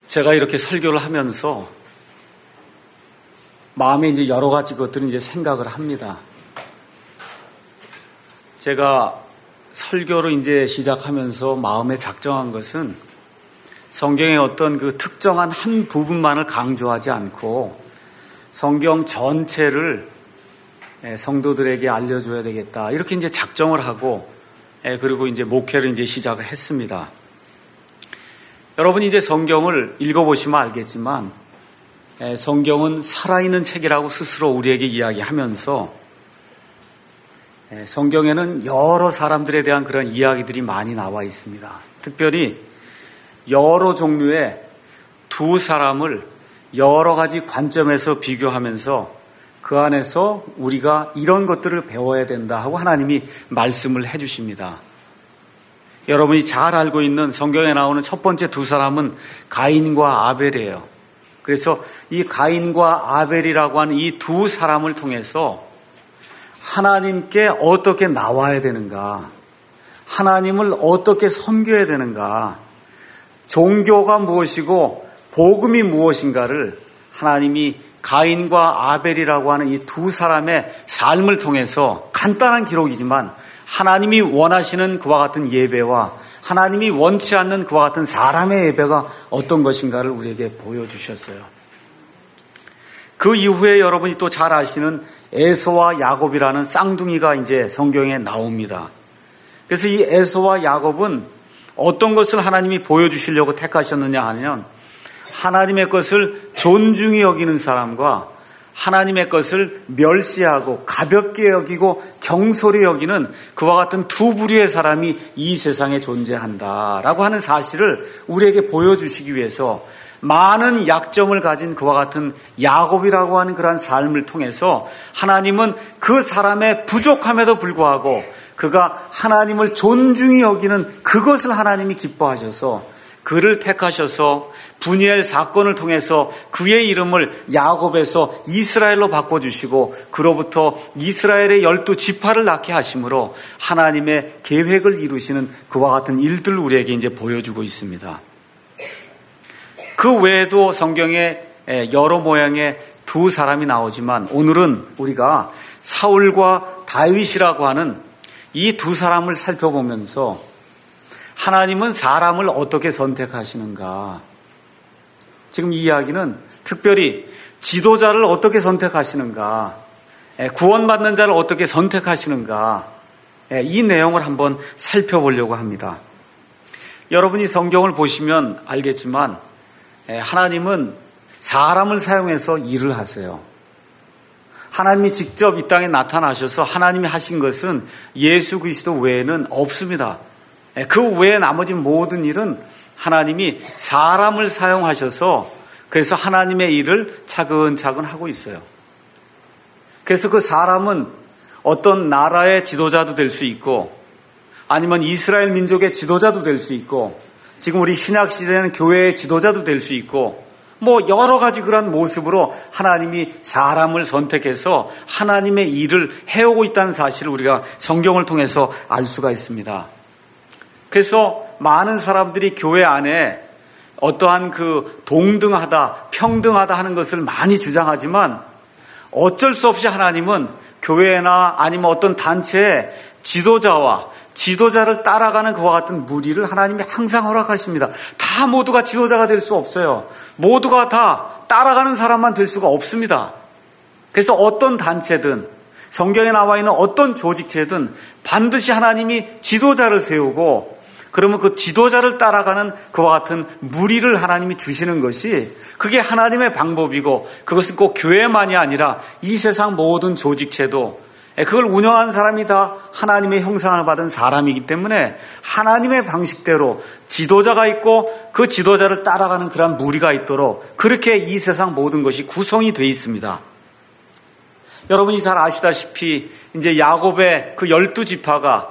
제가 이렇게 설교를 하면서 마음에 이제 여러 가지 것들을 이제 생각을 합니다. 제가 설교를 이제 시작하면서 마음에 작정한 것은 성경의 어떤 그 특정한 한 부분만을 강조하지 않고 성경 전체를 성도들에게 알려줘야 되겠다. 이렇게 이제 작정을 하고 그리고 이제 목회를 이제 시작을 했습니다. 여러분이 이제 성경을 읽어보시면 알겠지만 성경은 살아있는 책이라고 스스로 우리에게 이야기하면서 성경에는 여러 사람들에 대한 그런 이야기들이 많이 나와 있습니다. 특별히 여러 종류의 두 사람을 여러 가지 관점에서 비교하면서 그 안에서 우리가 이런 것들을 배워야 된다 하고 하나님이 말씀을 해주십니다. 여러분이 잘 알고 있는 성경에 나오는 첫 번째 두 사람은 가인과 아벨이에요. 그래서 이 가인과 아벨이라고 하는 이 두 사람을 통해서 하나님께 어떻게 나와야 되는가, 하나님을 어떻게 섬겨야 되는가, 종교가 무엇이고 복음이 무엇인가를 하나님이 가인과 아벨이라고 하는 이 두 사람의 삶을 통해서 간단한 기록이지만 하나님이 원하시는 그와 같은 예배와 하나님이 원치 않는 그와 같은 사람의 예배가 어떤 것인가를 우리에게 보여주셨어요. 그 이후에 여러분이 또 잘 아시는 에서와 야곱이라는 쌍둥이가 이제 성경에 나옵니다. 그래서 이 에서와 야곱은 어떤 것을 하나님이 보여주시려고 택하셨느냐 하면 하나님의 것을 존중히 여기는 사람과 하나님의 것을 멸시하고 가볍게 여기고 경솔히 여기는 그와 같은 두 부류의 사람이 이 세상에 존재한다라고 하는 사실을 우리에게 보여주시기 위해서 많은 약점을 가진 그와 같은 야곱이라고 하는 그러한 삶을 통해서 하나님은 그 사람의 부족함에도 불구하고 그가 하나님을 존중히 여기는 그것을 하나님이 기뻐하셔서 그를 택하셔서 분이엘 사건을 통해서 그의 이름을 야곱에서 이스라엘로 바꿔주시고 그로부터 이스라엘의 12지파를 낳게 하심으로 하나님의 계획을 이루시는 그와 같은 일들을 우리에게 이제 보여주고 있습니다. 그 외에도 성경에 여러 모양의 두 사람이 나오지만 오늘은 우리가 사울과 다윗이라고 하는 이 두 사람을 살펴보면서 하나님은 사람을 어떻게 선택하시는가? 지금 이 이야기는 특별히 지도자를 어떻게 선택하시는가? 구원받는 자를 어떻게 선택하시는가? 이 내용을 한번 살펴보려고 합니다. 여러분이 성경을 보시면 알겠지만 하나님은 사람을 사용해서 일을 하세요. 하나님이 직접 이 땅에 나타나셔서 하나님이 하신 것은 예수 그리스도 외에는 없습니다. 그 외에 나머지 모든 일은 하나님이 사람을 사용하셔서 그래서 하나님의 일을 차근차근 하고 있어요. 그래서 그 사람은 어떤 나라의 지도자도 될 수 있고 아니면 이스라엘 민족의 지도자도 될 수 있고 지금 우리 신약 시대는 교회의 지도자도 될 수 있고 뭐 여러 가지 그런 모습으로 하나님이 사람을 선택해서 하나님의 일을 해오고 있다는 사실을 우리가 성경을 통해서 알 수가 있습니다. 그래서 많은 사람들이 교회 안에 어떠한 그 동등하다, 평등하다 하는 것을 많이 주장하지만 어쩔 수 없이 하나님은 교회나 아니면 어떤 단체의 지도자와 지도자를 따라가는 그와 같은 무리를 하나님이 항상 허락하십니다. 다 모두가 지도자가 될 수 없어요. 모두가 다 따라가는 사람만 될 수가 없습니다. 그래서 어떤 단체든 성경에 나와 있는 어떤 조직체든 반드시 하나님이 지도자를 세우고 그러면 그 지도자를 따라가는 그와 같은 무리를 하나님이 주시는 것이 그게 하나님의 방법이고 그것은 꼭 교회만이 아니라 이 세상 모든 조직체도 그걸 운영하는 사람이 다 하나님의 형상을 받은 사람이기 때문에 하나님의 방식대로 지도자가 있고 그 지도자를 따라가는 그런 무리가 있도록 그렇게 이 세상 모든 것이 구성이 되어 있습니다. 여러분이 잘 아시다시피 이제 야곱의 그 12지파가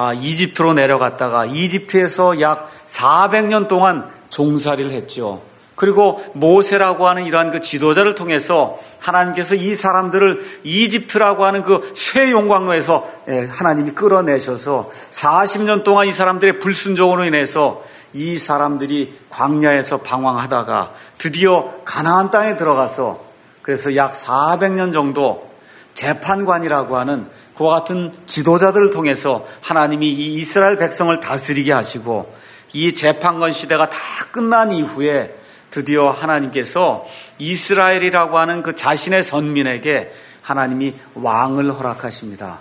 이집트로 내려갔다가 이집트에서 약 400년 동안 종살이를 했죠. 그리고 모세라고 하는 이러한 그 지도자를 통해서 하나님께서 이 사람들을 이집트라고 하는 그 쇠 용광로에서 하나님이 끌어내셔서 40년 동안 이 사람들의 불순종으로 인해서 이 사람들이 광야에서 방황하다가 드디어 가나안 땅에 들어가서 그래서 약 400년 정도 재판관이라고 하는 그와 같은 지도자들을 통해서 하나님이 이 이스라엘 백성을 다스리게 하시고 이 재판관 시대가 다 끝난 이후에 드디어 하나님께서 이스라엘이라고 하는 그 자신의 선민에게 하나님이 왕을 허락하십니다.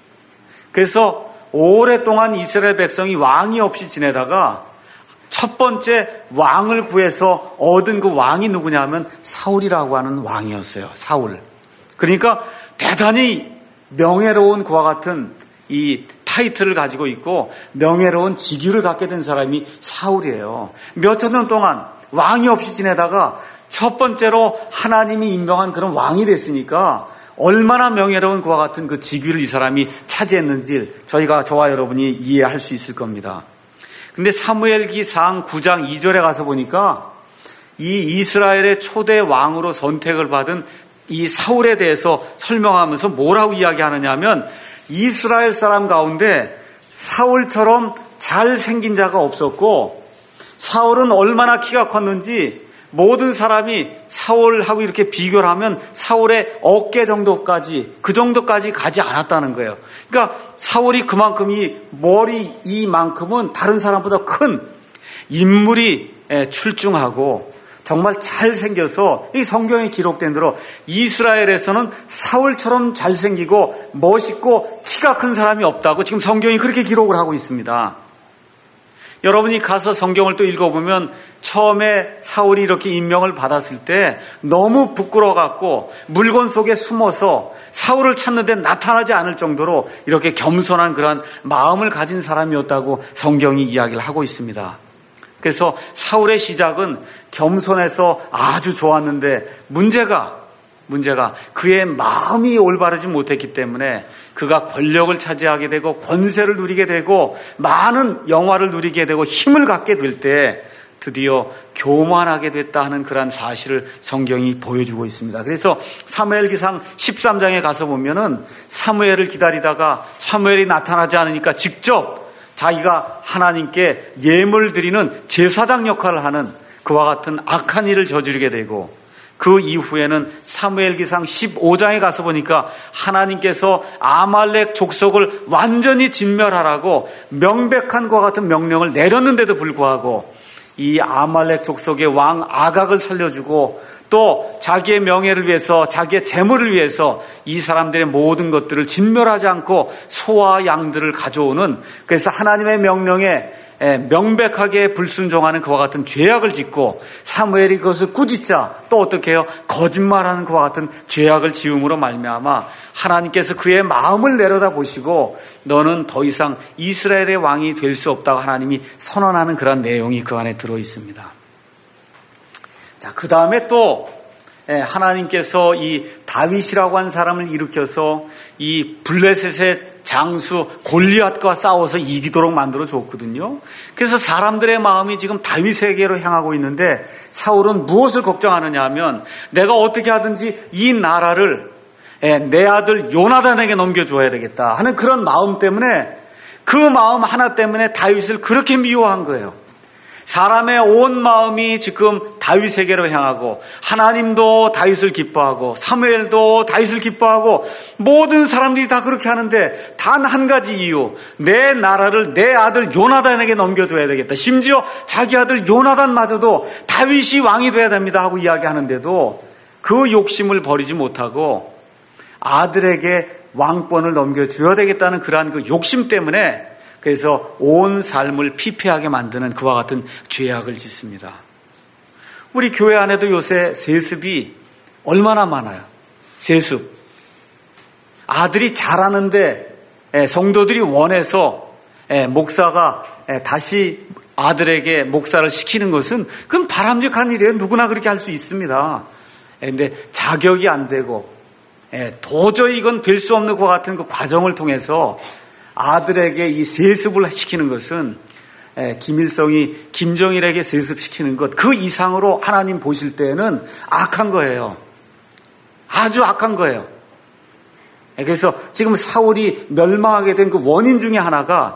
그래서 오랫동안 이스라엘 백성이 왕이 없이 지내다가 첫 번째 왕을 구해서 얻은 그 왕이 누구냐면 사울이라고 하는 왕이었어요. 사울. 그러니까 대단히 명예로운 그와 같은 이 타이틀을 가지고 있고 명예로운 직위를 갖게 된 사람이 사울이에요. 몇천 년 동안 왕이 없이 지내다가 첫 번째로 하나님이 임명한 그런 왕이 됐으니까 얼마나 명예로운 그와 같은 그 직위를 이 사람이 차지했는지 저와 여러분이 이해할 수 있을 겁니다. 근데 사무엘기상 9장 2절에 가서 보니까 이 이스라엘의 초대 왕으로 선택을 받은 이 사울에 대해서 설명하면서 뭐라고 이야기하느냐 하면 이스라엘 사람 가운데 사울처럼 잘생긴 자가 없었고 사울은 얼마나 키가 컸는지 모든 사람이 사울하고 이렇게 비교를 하면 사울의 어깨 정도까지 그 정도까지 가지 않았다는 거예요. 그러니까 사울이 그만큼 이 머리 이만큼은 다른 사람보다 큰 인물이 출중하고 정말 잘생겨서 이 성경에 기록된 대로 이스라엘에서는 사울처럼 잘생기고 멋있고 키가 큰 사람이 없다고 지금 성경이 그렇게 기록을 하고 있습니다. 여러분이 가서 성경을 또 읽어보면 처음에 사울이 이렇게 임명을 받았을 때 너무 부끄러워갖고 물건 속에 숨어서 사울을 찾는데 나타나지 않을 정도로 이렇게 겸손한 그런 마음을 가진 사람이었다고 성경이 이야기를 하고 있습니다. 그래서 사울의 시작은 겸손해서 아주 좋았는데 문제가 그의 마음이 올바르지 못했기 때문에 그가 권력을 차지하게 되고 권세를 누리게 되고 많은 영화를 누리게 되고 힘을 갖게 될 때 드디어 교만하게 됐다 하는 그런 사실을 성경이 보여주고 있습니다. 그래서 사무엘기상 13장에 가서 보면은 사무엘을 기다리다가 사무엘이 나타나지 않으니까 직접 자기가 하나님께 예물 드리는 제사장 역할을 하는 그와 같은 악한 일을 저지르게 되고 그 이후에는 사무엘기상 15장에 가서 보니까 하나님께서 아말렉 족속을 완전히 진멸하라고 명백한 것과 같은 명령을 내렸는데도 불구하고 이 아말렉 족속의 왕 아각을 살려주고 또 자기의 명예를 위해서 자기의 재물을 위해서 이 사람들의 모든 것들을 진멸하지 않고 소와 양들을 가져오는 그래서 하나님의 명령에 명백하게 불순종하는 그와 같은 죄악을 짓고 사무엘이 그것을 꾸짖자 또 어떻게 해요? 거짓말하는 그와 같은 죄악을 지음으로 말미암아 하나님께서 그의 마음을 내려다보시고 너는 더 이상 이스라엘의 왕이 될 수 없다고 하나님이 선언하는 그런 내용이 그 안에 들어 있습니다. 자, 그 다음에 또 하나님께서 이 다윗이라고 한 사람을 일으켜서 이 블레셋의 장수 골리앗과 싸워서 이기도록 만들어 줬거든요. 그래서 사람들의 마음이 지금 다윗에게로 향하고 있는데 사울은 무엇을 걱정하느냐 하면 내가 어떻게 하든지 이 나라를 내 아들 요나단에게 넘겨줘야 되겠다 하는 그런 마음 때문에 그 마음 하나 때문에 다윗을 그렇게 미워한 거예요. 사람의 온 마음이 지금 다윗에게로 향하고 하나님도 다윗을 기뻐하고 사무엘도 다윗을 기뻐하고 모든 사람들이 다 그렇게 하는데 단 한 가지 이유, 내 나라를 내 아들 요나단에게 넘겨줘야 되겠다. 심지어 자기 아들 요나단마저도 다윗이 왕이 돼야 됩니다 하고 이야기하는데도 그 욕심을 버리지 못하고 아들에게 왕권을 넘겨줘야 되겠다는 그러한 그 욕심 때문에 그래서 온 삶을 피폐하게 만드는 그와 같은 죄악을 짓습니다. 우리 교회 안에도 요새 세습이 얼마나 많아요. 세습. 아들이 잘하는데 성도들이 원해서 목사가 다시 아들에게 목사를 시키는 것은 그건 바람직한 일이에요. 누구나 그렇게 할 수 있습니다. 그런데 자격이 안 되고 도저히 이건 될 수 없는 것 같은 그 과정을 통해서 아들에게 이 세습을 시키는 것은 김일성이 김정일에게 세습시키는 것, 그 이상으로 하나님 보실 때에는 악한 거예요. 아주 악한 거예요. 그래서 지금 사울이 멸망하게 된 그 원인 중에 하나가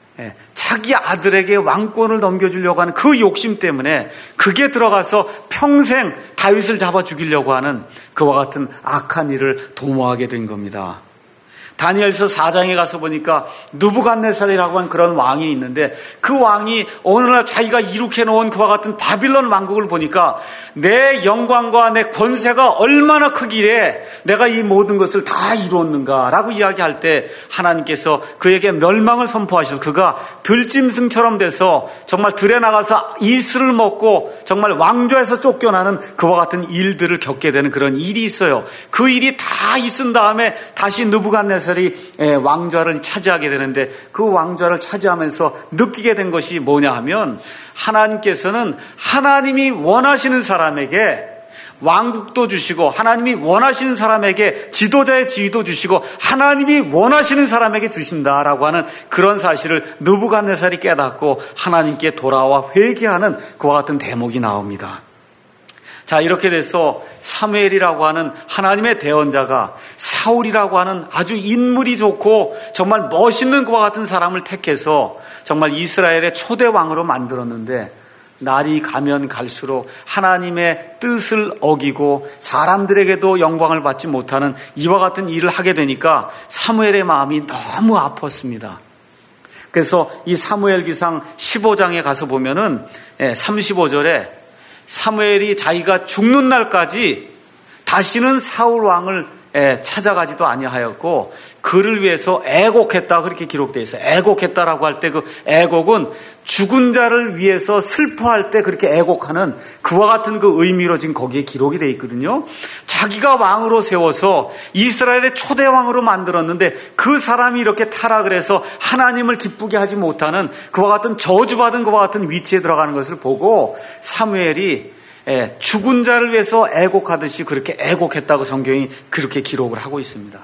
자기 아들에게 왕권을 넘겨주려고 하는 그 욕심 때문에 그게 들어가서 평생 다윗을 잡아 죽이려고 하는 그와 같은 악한 일을 도모하게 된 겁니다. 다니엘서 4장에 가서 보니까 느부갓네살이라고 하는 그런 왕이 있는데 그 왕이 어느 날 자기가 이룩해 놓은 그와 같은 바빌론 왕국을 보니까 내 영광과 내 권세가 얼마나 크기에 내가 이 모든 것을 다 이루었는가라고 이야기할 때 하나님께서 그에게 멸망을 선포하셔서 그가 들짐승처럼 돼서 정말 들에 나가서 이슬을 먹고 정말 왕좌에서 쫓겨나는 그와 같은 일들을 겪게 되는 그런 일이 있어요. 그 일이 다 있은 다음에 다시 느부갓네살이 왕좌를 차지하게 되는데 그 왕좌를 차지하면서 느끼게 된 것이 뭐냐 하면 하나님께서는 하나님이 원하시는 사람에게 왕국도 주시고 하나님이 원하시는 사람에게 지도자의 지위도 주시고 하나님이 원하시는 사람에게 주신다라고 하는 그런 사실을 느부갓네살이 깨닫고 하나님께 돌아와 회개하는 그와 같은 대목이 나옵니다. 자, 이렇게 돼서 사무엘이라고 하는 하나님의 대언자가 사울이라고 하는 아주 인물이 좋고 정말 멋있는 그와 같은 사람을 택해서 정말 이스라엘의 초대 왕으로 만들었는데 날이 가면 갈수록 하나님의 뜻을 어기고 사람들에게도 영광을 받지 못하는 이와 같은 일을 하게 되니까 사무엘의 마음이 너무 아팠습니다. 그래서 이 사무엘기상 15장에 가서 보면은 35절에 사무엘이 자기가 죽는 날까지 다시는 사울 왕을 찾아가지도 아니하였고 그를 위해서 애곡했다 그렇게 기록되어 있어요. 애곡했다라고 할 때 그 애곡은 죽은 자를 위해서 슬퍼할 때 그렇게 애곡하는 그와 같은 그 의미로 지금 거기에 기록이 되어 있거든요. 자기가 왕으로 세워서 이스라엘의 초대 왕으로 만들었는데 그 사람이 이렇게 타락을 해서 하나님을 기쁘게 하지 못하는 그와 같은 저주받은 그와 같은 위치에 들어가는 것을 보고 사무엘이 죽은 자를 위해서 애곡하듯이 그렇게 애곡했다고 성경이 그렇게 기록을 하고 있습니다.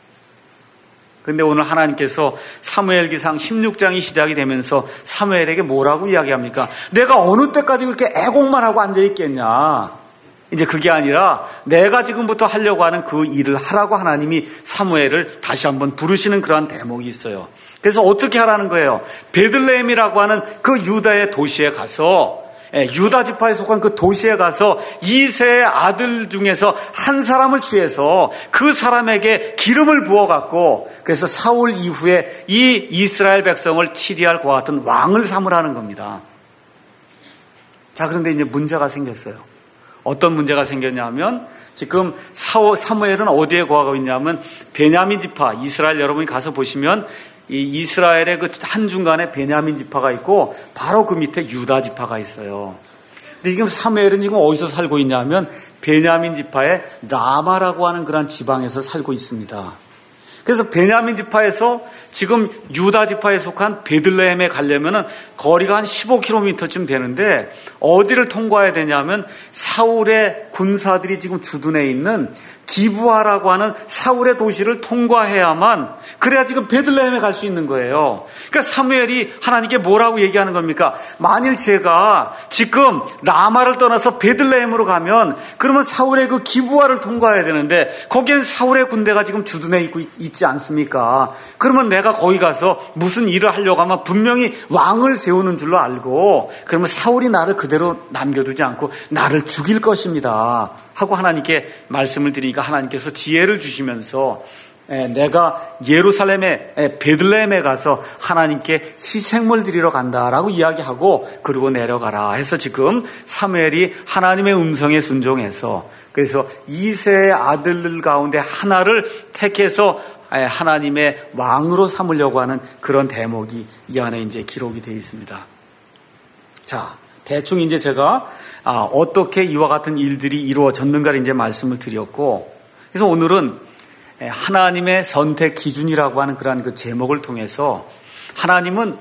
그런데 오늘 하나님께서 사무엘기상 16장이 시작이 되면서 사무엘에게 뭐라고 이야기합니까? 내가 어느 때까지 그렇게 애곡만 하고 앉아있겠냐? 이제 그게 아니라 내가 지금부터 하려고 하는 그 일을 하라고 하나님이 사무엘을 다시 한번 부르시는 그러한 대목이 있어요. 그래서 어떻게 하라는 거예요? 베들레헴이라고 하는 그 유다의 도시에 가서 유다 지파에 속한 그 도시에 가서 이새의 아들 중에서 한 사람을 취해서 그 사람에게 기름을 부어갖고 그래서 사울 이후에 이 이스라엘 백성을 치리할 그와 같은 왕을 삼으라는 겁니다. 자, 그런데 이제 문제가 생겼어요. 어떤 문제가 생겼냐면 지금 사무엘은 어디에 거하고 있냐면 베냐민 지파, 이스라엘 여러분이 가서 보시면 이 이스라엘의 그 한중간에 베냐민 지파가 있고 바로 그 밑에 유다 지파가 있어요. 근데 지금 사무엘은 지금 어디서 살고 있냐면 베냐민 지파의 라마라고 하는 그런 지방에서 살고 있습니다. 그래서 베냐민 지파에서 지금 유다 지파에 속한 베들레헴에 가려면은 거리가 한 15km쯤 되는데 어디를 통과해야 되냐면 사울의 군사들이 지금 주둔해 있는 기브아라고 하는 사울의 도시를 통과해야만 그래야 지금 베들레헴에 갈 수 있는 거예요. 그러니까 사무엘이 하나님께 뭐라고 얘기하는 겁니까? 만일 제가 지금 라마를 떠나서 베들레헴으로 가면 그러면 사울의 그 기브아를 통과해야 되는데 거기엔 사울의 군대가 지금 주둔해 있지 않습니까? 그러면 내가 거기 가서 무슨 일을 하려고 하면 분명히 왕을 세우는 줄로 알고 그러면 사울이 나를 그대로 남겨두지 않고 나를 죽일 것입니다 하고 하나님께 말씀을 드리니까 하나님께서 지혜를 주시면서 내가 예루살렘에 베들레헴에 가서 하나님께 희생물 드리러 간다라고 이야기하고 그리고 내려가라 해서 지금 사무엘이 하나님의 음성에 순종해서 그래서 이새의 아들들 가운데 하나를 택해서 하나님의 왕으로 삼으려고 하는 그런 대목이 이 안에 이제 기록이 되어 있습니다. 자, 대충 이제 제가 어떻게 이와 같은 일들이 이루어졌는가를 이제 말씀을 드렸고, 그래서 오늘은 하나님의 선택 기준이라고 하는 그러한 그 제목을 통해서 하나님은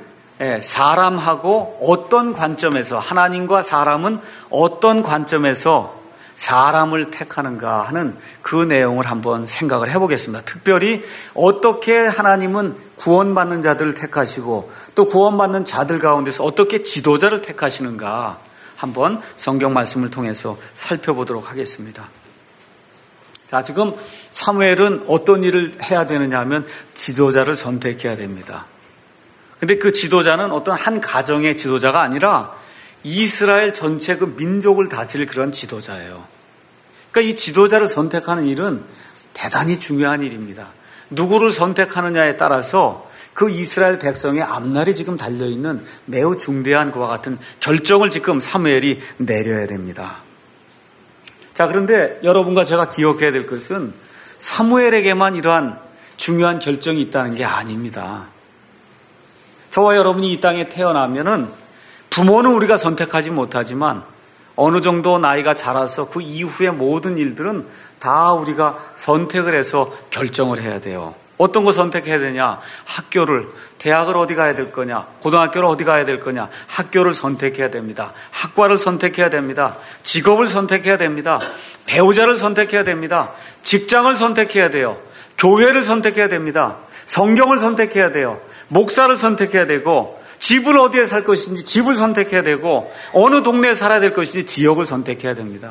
사람하고 어떤 관점에서 하나님과 사람은 어떤 관점에서 사람을 택하는가 하는 그 내용을 한번 생각을 해보겠습니다. 특별히 어떻게 하나님은 구원받는 자들을 택하시고 또 구원받는 자들 가운데서 어떻게 지도자를 택하시는가 한번 성경 말씀을 통해서 살펴보도록 하겠습니다. 자, 지금 사무엘은 어떤 일을 해야 되느냐 하면 지도자를 선택해야 됩니다. 근데 그 지도자는 어떤 한 가정의 지도자가 아니라 이스라엘 전체 그 민족을 다스릴 그런 지도자예요. 그러니까 이 지도자를 선택하는 일은 대단히 중요한 일입니다. 누구를 선택하느냐에 따라서 그 이스라엘 백성의 앞날이 지금 달려있는 매우 중대한 그와 같은 결정을 지금 사무엘이 내려야 됩니다. 자, 그런데 여러분과 제가 기억해야 될 것은 사무엘에게만 이러한 중요한 결정이 있다는 게 아닙니다. 저와 여러분이 이 땅에 태어나면은 부모는 우리가 선택하지 못하지만 어느 정도 나이가 자라서 그 이후의 모든 일들은 다 우리가 선택을 해서 결정을 해야 돼요. 어떤 거 선택해야 되냐? 학교를, 대학을 어디 가야 될 거냐? 고등학교를 어디 가야 될 거냐? 학교를 선택해야 됩니다. 학과를 선택해야 됩니다. 직업을 선택해야 됩니다. 배우자를 선택해야 됩니다. 직장을 선택해야 돼요. 교회를 선택해야 됩니다. 성경을 선택해야 돼요. 목사를 선택해야 되고 집을 어디에 살 것인지 집을 선택해야 되고 어느 동네에 살아야 될 것인지 지역을 선택해야 됩니다.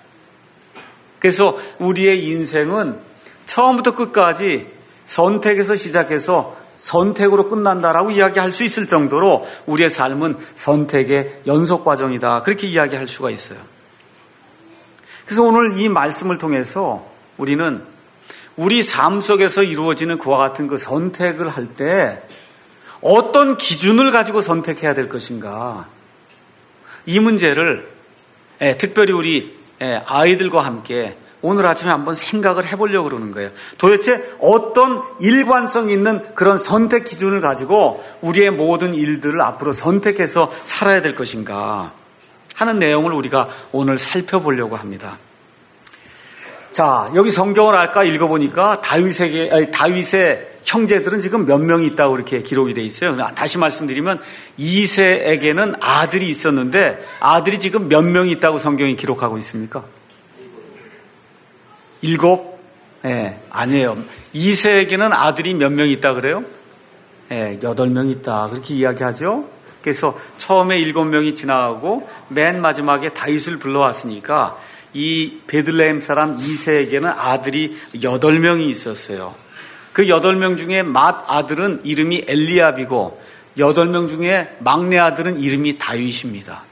그래서 우리의 인생은 처음부터 끝까지 선택에서 시작해서 선택으로 끝난다라고 이야기할 수 있을 정도로 우리의 삶은 선택의 연속 과정이다. 그렇게 이야기할 수가 있어요. 그래서 오늘 이 말씀을 통해서 우리는 우리 삶 속에서 이루어지는 그와 같은 그 선택을 할 때 어떤 기준을 가지고 선택해야 될 것인가, 이 문제를 특별히 우리 아이들과 함께 오늘 아침에 한번 생각을 해보려고 그러는 거예요. 도대체 어떤 일관성 있는 그런 선택 기준을 가지고 우리의 모든 일들을 앞으로 선택해서 살아야 될 것인가 하는 내용을 우리가 오늘 살펴보려고 합니다. 자, 여기 성경을 아까 읽어보니까 다윗의 형제들은 지금 몇 명이 있다고 이렇게 기록이 돼 있어요. 다시 말씀드리면 이새에게는 아들이 있었는데 아들이 지금 몇 명이 있다고 성경이 기록하고 있습니까? 7? 아니에요. 이새에게는 아들이 몇 명 있다 그래요? 8명 있다. 그렇게 이야기하죠. 그래서 처음에 7명이 지나가고 맨 마지막에 다윗을 불러왔으니까 이 베들레헴 사람 이새에게는 아들이 8명이 있었어요. 그 8명 중에 맏 아들은 이름이 엘리압이고 8명 중에 막내 아들은 이름이 다윗입니다.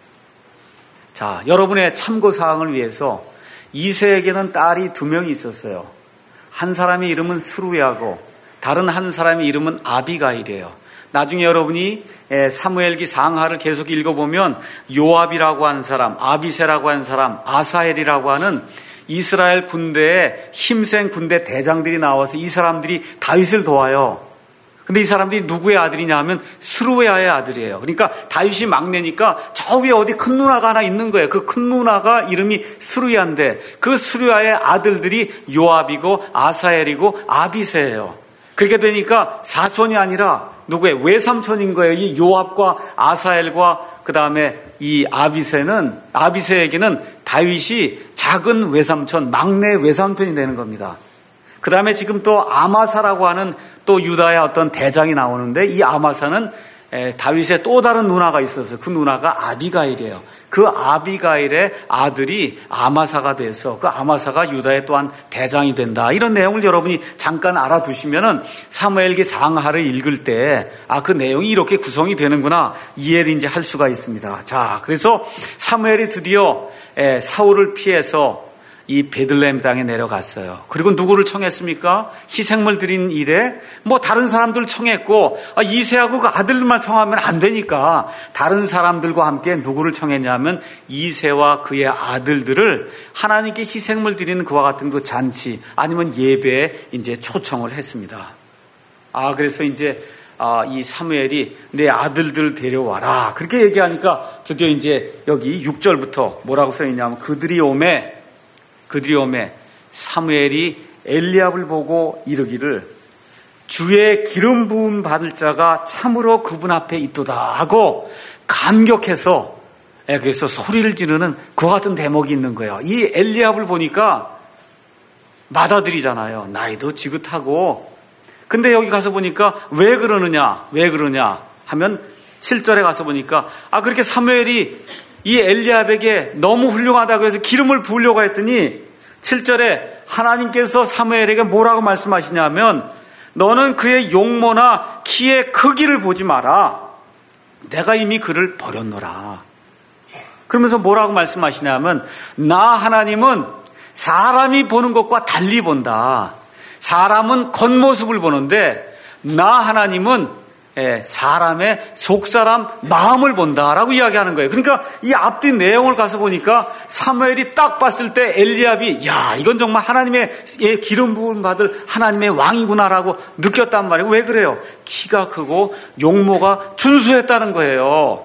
자, 여러분의 참고사항을 위해서 이새에게는 딸이 2명이 있었어요. 한 사람의 이름은 스루야고 다른 한 사람의 이름은 아비가일이에요. 나중에 여러분이 사무엘기 상하를 계속 읽어보면 요압이라고 하는 사람, 아비새라고 하는 사람, 아사엘이라고 하는 이스라엘 군대에 힘센 군대 대장들이 나와서 이 사람들이 다윗을 도와요. 근데 이 사람들이 누구의 아들이냐 하면 스루야의 아들이에요. 그러니까 다윗이 막내니까 저 위에 어디 큰 누나가 하나 있는 거예요. 그 큰 누나가 이름이 스루야인데 그 스루야의 아들들이 요압이고 아사엘이고 아비새예요. 그렇게 되니까 사촌이 아니라 누구의 외삼촌인 거예요. 이 요압과 아사엘과 그 다음에 이 아비새에게는 다윗이 작은 외삼촌, 막내 외삼촌이 되는 겁니다. 그 다음에 지금 또 아마사라고 하는 또 유다의 어떤 대장이 나오는데 이 아마사는 다윗의 또 다른 누나가 있어서 그 누나가 아비가일이에요. 그 아비가일의 아들이 아마사가 돼서 그 아마사가 유다의 또한 대장이 된다. 이런 내용을 여러분이 잠깐 알아두시면은 사무엘기 상하를 읽을 때 그 내용이 이렇게 구성이 되는구나 이해를 이제 할 수가 있습니다. 자, 그래서 사무엘이 드디어 사울을 피해서 이 베들레헴 땅에 내려갔어요. 그리고 누구를 청했습니까? 희생물 드린 일에 다른 사람들 청했고 이새하고 그 아들만 청하면 안 되니까 다른 사람들과 함께 누구를 청했냐면 이새와 그의 아들들을 하나님께 희생물 드리는 그와 같은 그 잔치 아니면 예배에 이제 초청을 했습니다. 그래서 이제 이 사무엘이 내 아들들 데려와라 그렇게 얘기하니까 드디어 이제 여기 6절부터 뭐라고 써있냐면 그들이 오매 사무엘이 엘리압을 보고 이르기를 주의 기름 부음 받을 자가 참으로 그분 앞에 있도다 하고 감격해서 그래서 소리를 지르는 그와 같은 대목이 있는 거예요. 이 엘리압을 보니까 맏아들이잖아요. 나이도 지긋하고. 근데 여기 가서 보니까 왜 그러느냐 하면 7절에 가서 보니까 그렇게 사무엘이 이 엘리압에게 너무 훌륭하다고 해서 기름을 부으려고 했더니 7절에 하나님께서 사무엘에게 뭐라고 말씀하시냐면 너는 그의 용모나 키의 크기를 보지 마라. 내가 이미 그를 버렸노라. 그러면서 뭐라고 말씀하시냐면 나 하나님은 사람이 보는 것과 달리 본다. 사람은 겉모습을 보는데 나 하나님은 사람의 속사람 마음을 본다라고 이야기하는 거예요. 그러니까 이 앞뒤 내용을 가서 보니까 사무엘이 딱 봤을 때 엘리압이 이건 정말 하나님의 기름 부음 받을 하나님의 왕이구나라고 느꼈단 말이에요. 왜 그래요? 키가 크고 용모가 준수했다는 거예요.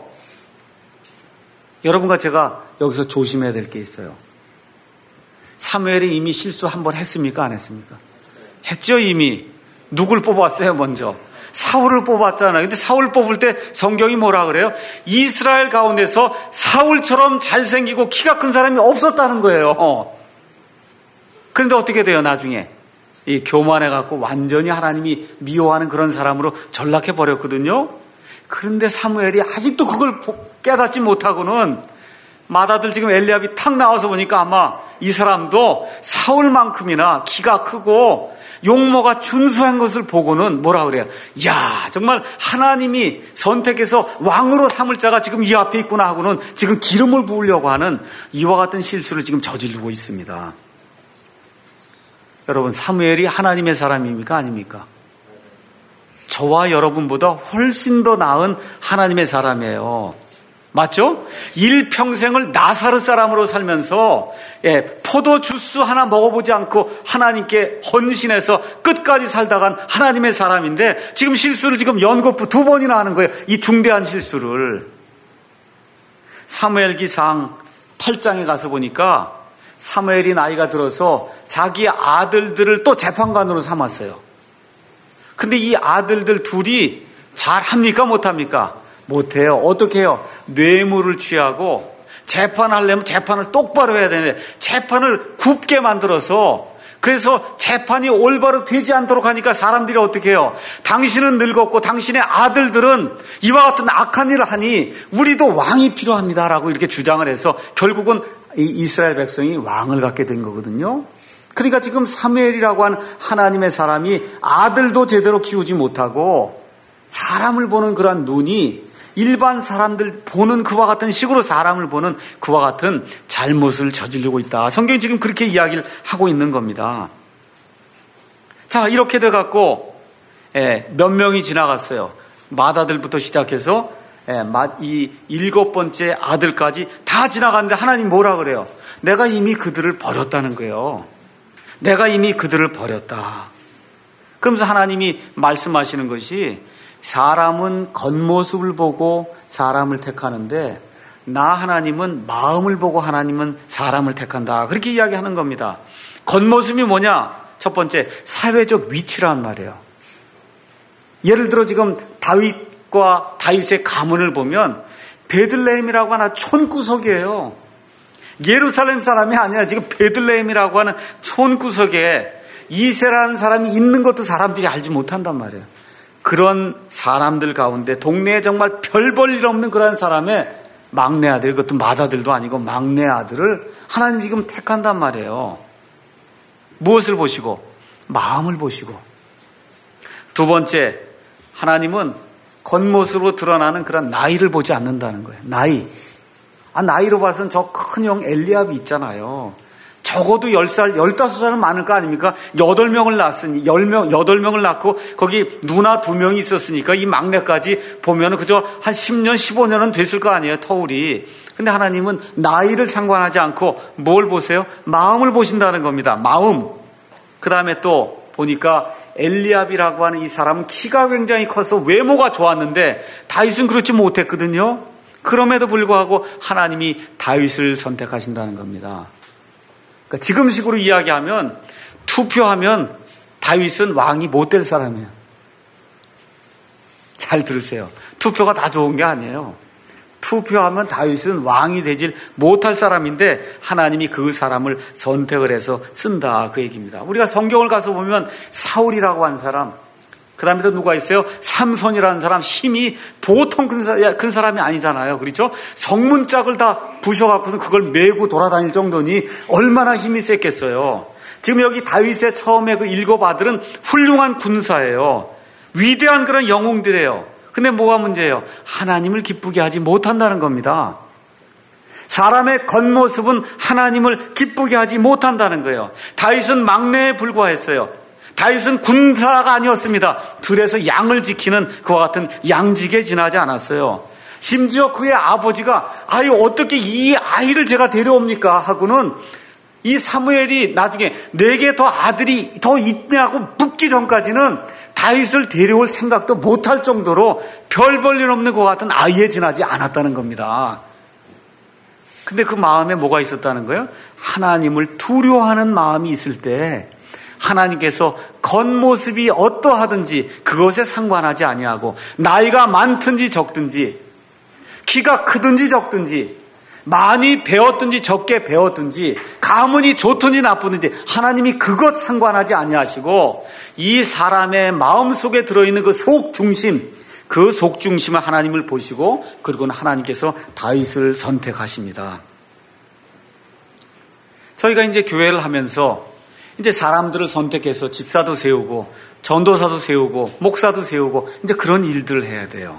여러분과 제가 여기서 조심해야 될 게 있어요. 사무엘이 이미 실수 한 번 했습니까? 안 했습니까? 했죠. 이미. 누굴 뽑았어요? 먼저 사울을 뽑았잖아요. 근데 사울 뽑을 때 성경이 뭐라 그래요? 이스라엘 가운데서 사울처럼 잘생기고 키가 큰 사람이 없었다는 거예요. 그런데 어떻게 돼요? 나중에 이 교만해갖고 완전히 하나님이 미워하는 그런 사람으로 전락해버렸거든요. 그런데 사무엘이 아직도 그걸 깨닫지 못하고는 맏아들 지금 엘리압이 탁 나와서 보니까 아마 이 사람도 사울만큼이나 키가 크고 용모가 준수한 것을 보고는 뭐라 그래요? 정말 하나님이 선택해서 왕으로 삼을 자가 지금 이 앞에 있구나 하고는 지금 기름을 부으려고 하는 이와 같은 실수를 지금 저지르고 있습니다. 여러분, 사무엘이 하나님의 사람입니까? 아닙니까? 저와 여러분보다 훨씬 더 나은 하나님의 사람이에요. 맞죠? 일평생을 나사렛 사람으로 살면서 포도 주스 하나 먹어보지 않고 하나님께 헌신해서 끝까지 살다간 하나님의 사람인데 지금 실수를 지금 연거푸 2번이나 하는 거예요. 이 중대한 실수를. 사무엘기상 8장에 가서 보니까 사무엘이 나이가 들어서 자기 아들들을 또 재판관으로 삼았어요. 근데 이 아들들 둘이 잘합니까? 못합니까? 못해요. 어떻게 해요? 뇌물을 취하고 재판하려면 재판을 똑바로 해야 되는데 재판을 굽게 만들어서 그래서 재판이 올바로 되지 않도록 하니까 사람들이 어떻게 해요? 당신은 늙었고 당신의 아들들은 이와 같은 악한 일을 하니 우리도 왕이 필요합니다라고 이렇게 주장을 해서 결국은 이 이스라엘 백성이 왕을 갖게 된 거거든요. 그러니까 지금 사무엘이라고 하는 하나님의 사람이 아들도 제대로 키우지 못하고 사람을 보는 그러한 눈이 일반 사람들 보는 그와 같은 식으로 사람을 보는 그와 같은 잘못을 저지르고 있다. 성경이 지금 그렇게 이야기를 하고 있는 겁니다. 자, 이렇게 돼갖고 몇 명이 지나갔어요. 맏아들부터 시작해서 이 7번째 아들까지 다 지나갔는데 하나님 뭐라 그래요? 내가 이미 그들을 버렸다는 거예요. 내가 이미 그들을 버렸다. 그러면서 하나님이 말씀하시는 것이 사람은 겉모습을 보고 사람을 택하는데 나 하나님은 마음을 보고 하나님은 사람을 택한다. 그렇게 이야기하는 겁니다. 겉모습이 뭐냐? 첫 번째, 사회적 위치란 말이에요. 예를 들어 지금 다윗과 다윗의 가문을 보면 베들레헴이라고 하는 촌구석이에요. 예루살렘 사람이 아니라 지금 베들레헴이라고 하는 촌구석에 이세라는 사람이 있는 것도 사람들이 알지 못한단 말이에요. 그런 사람들 가운데 동네에 정말 별 볼 일 없는 그런 사람의 막내 아들, 그것도 맏아들도 아니고 막내 아들을 하나님 지금 택한단 말이에요. 무엇을 보시고? 마음을 보시고. 두 번째, 하나님은 겉모습으로 드러나는 그런 나이를 보지 않는다는 거예요. 나이로 봐서는 저 큰 형 엘리압이 있잖아요. 적어도 10살, 15살은 많을 거 아닙니까? 8명을 낳았으니, 8명을 낳고 거기 누나 2명이 있었으니까 이 막내까지 보면 그저 한 10년, 15년은 됐을 거 아니에요, 터울이. 근데 하나님은 나이를 상관하지 않고 뭘 보세요? 마음을 보신다는 겁니다. 마음. 그 다음에 또 보니까 엘리압이라고 하는 이 사람은 키가 굉장히 커서 외모가 좋았는데 다윗은 그렇지 못했거든요. 그럼에도 불구하고 하나님이 다윗을 선택하신다는 겁니다. 그러니까 지금식으로 이야기하면 투표하면 다윗은 왕이 못 될 사람이에요. 잘 들으세요. 투표가 다 좋은 게 아니에요. 투표하면 다윗은 왕이 되질 못할 사람인데 하나님이 그 사람을 선택을 해서 쓴다, 그 얘기입니다. 우리가 성경을 가서 보면 사울이라고 한 사람, 그 다음에 또 누가 있어요? 삼손이라는 사람, 힘이 보통 큰 사람이 아니잖아요. 그렇죠? 성문짝을 다 부셔갖고서 그걸 메고 돌아다닐 정도니 얼마나 힘이 셌겠어요. 지금 여기 다윗의 처음에 그 7 아들은 훌륭한 군사예요. 위대한 그런 영웅들이에요. 근데 뭐가 문제예요? 하나님을 기쁘게 하지 못한다는 겁니다. 사람의 겉모습은 하나님을 기쁘게 하지 못한다는 거예요. 다윗은 막내에 불과했어요. 다윗은 군사가 아니었습니다. 들에서 양을 지키는 그와 같은 양직에 지나지 않았어요. 심지어 그의 아버지가 어떻게 이 아이를 제가 데려옵니까 하고는 이 사무엘이 나중에 내게 더 아들이 더 있냐고 묻기 전까지는 다윗을 데려올 생각도 못할 정도로 별 볼 일 없는 그와 같은 아이에 지나지 않았다는 겁니다. 근데 그 마음에 뭐가 있었다는 거예요? 하나님을 두려워하는 마음이 있을 때 하나님께서 겉모습이 어떠하든지 그것에 상관하지 아니하고 나이가 많든지 적든지 키가 크든지 적든지 많이 배웠든지 적게 배웠든지 가문이 좋든지 나쁘든지 하나님이 그것 상관하지 아니하시고 이 사람의 마음속에 들어있는 그 속중심, 그 속중심을 하나님을 보시고 그리고는 하나님께서 다윗을 선택하십니다. 저희가 이제 교회를 하면서 이제 사람들을 선택해서 집사도 세우고 전도사도 세우고 목사도 세우고 이제 그런 일들을 해야 돼요.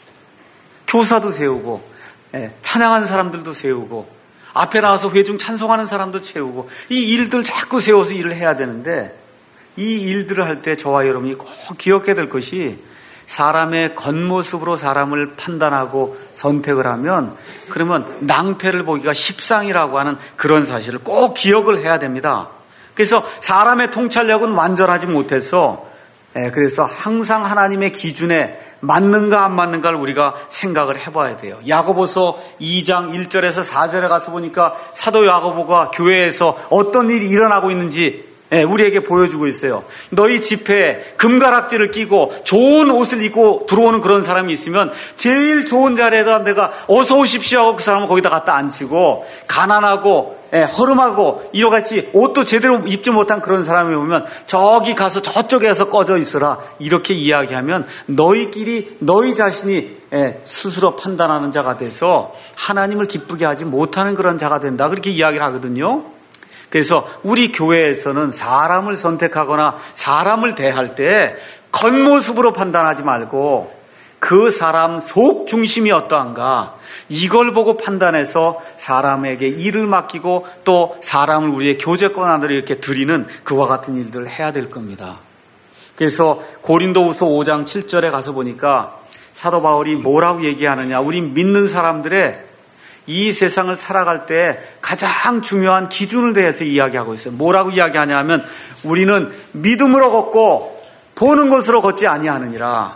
교사도 세우고 찬양하는 사람들도 세우고 앞에 나와서 회중 찬송하는 사람도 채우고 이 일들 자꾸 세워서 일을 해야 되는데 이 일들을 할 때 저와 여러분이 꼭 기억해야 될 것이 사람의 겉모습으로 사람을 판단하고 선택을 하면 그러면 낭패를 보기가 십상이라고 하는 그런 사실을 꼭 기억을 해야 됩니다. 그래서 사람의 통찰력은 완전하지 못해서 그래서 항상 하나님의 기준에 맞는가 안 맞는가를 우리가 생각을 해봐야 돼요. 야고보서 2장 1절에서 4절에 가서 보니까 사도 야고보가 교회에서 어떤 일이 일어나고 있는지 우리에게 보여주고 있어요. 너희 집회에 금가락지를 끼고 좋은 옷을 입고 들어오는 그런 사람이 있으면 제일 좋은 자리에다 내가 어서 오십시오 하고 그 사람을 거기다 갖다 앉히고 가난하고 허름하고 이러같이 옷도 제대로 입지 못한 그런 사람이 오면 저기 가서 저쪽에서 꺼져 있으라 이렇게 이야기하면 너희끼리 너희 자신이 스스로 판단하는 자가 돼서 하나님을 기쁘게 하지 못하는 그런 자가 된다 그렇게 이야기를 하거든요. 그래서 우리 교회에서는 사람을 선택하거나 사람을 대할 때 겉모습으로 판단하지 말고 그 사람 속 중심이 어떠한가 이걸 보고 판단해서 사람에게 일을 맡기고 또 사람을 우리의 교제권 안으로 이렇게 드리는 그와 같은 일들을 해야 될 겁니다. 그래서 고린도후서 5장 7절에 가서 보니까 사도 바울이 뭐라고 얘기하느냐, 우리 믿는 사람들의 이 세상을 살아갈 때 가장 중요한 기준을 대해서 이야기하고 있어요. 뭐라고 이야기하냐면 우리는 믿음으로 걷고 보는 것으로 걷지 아니하느니라.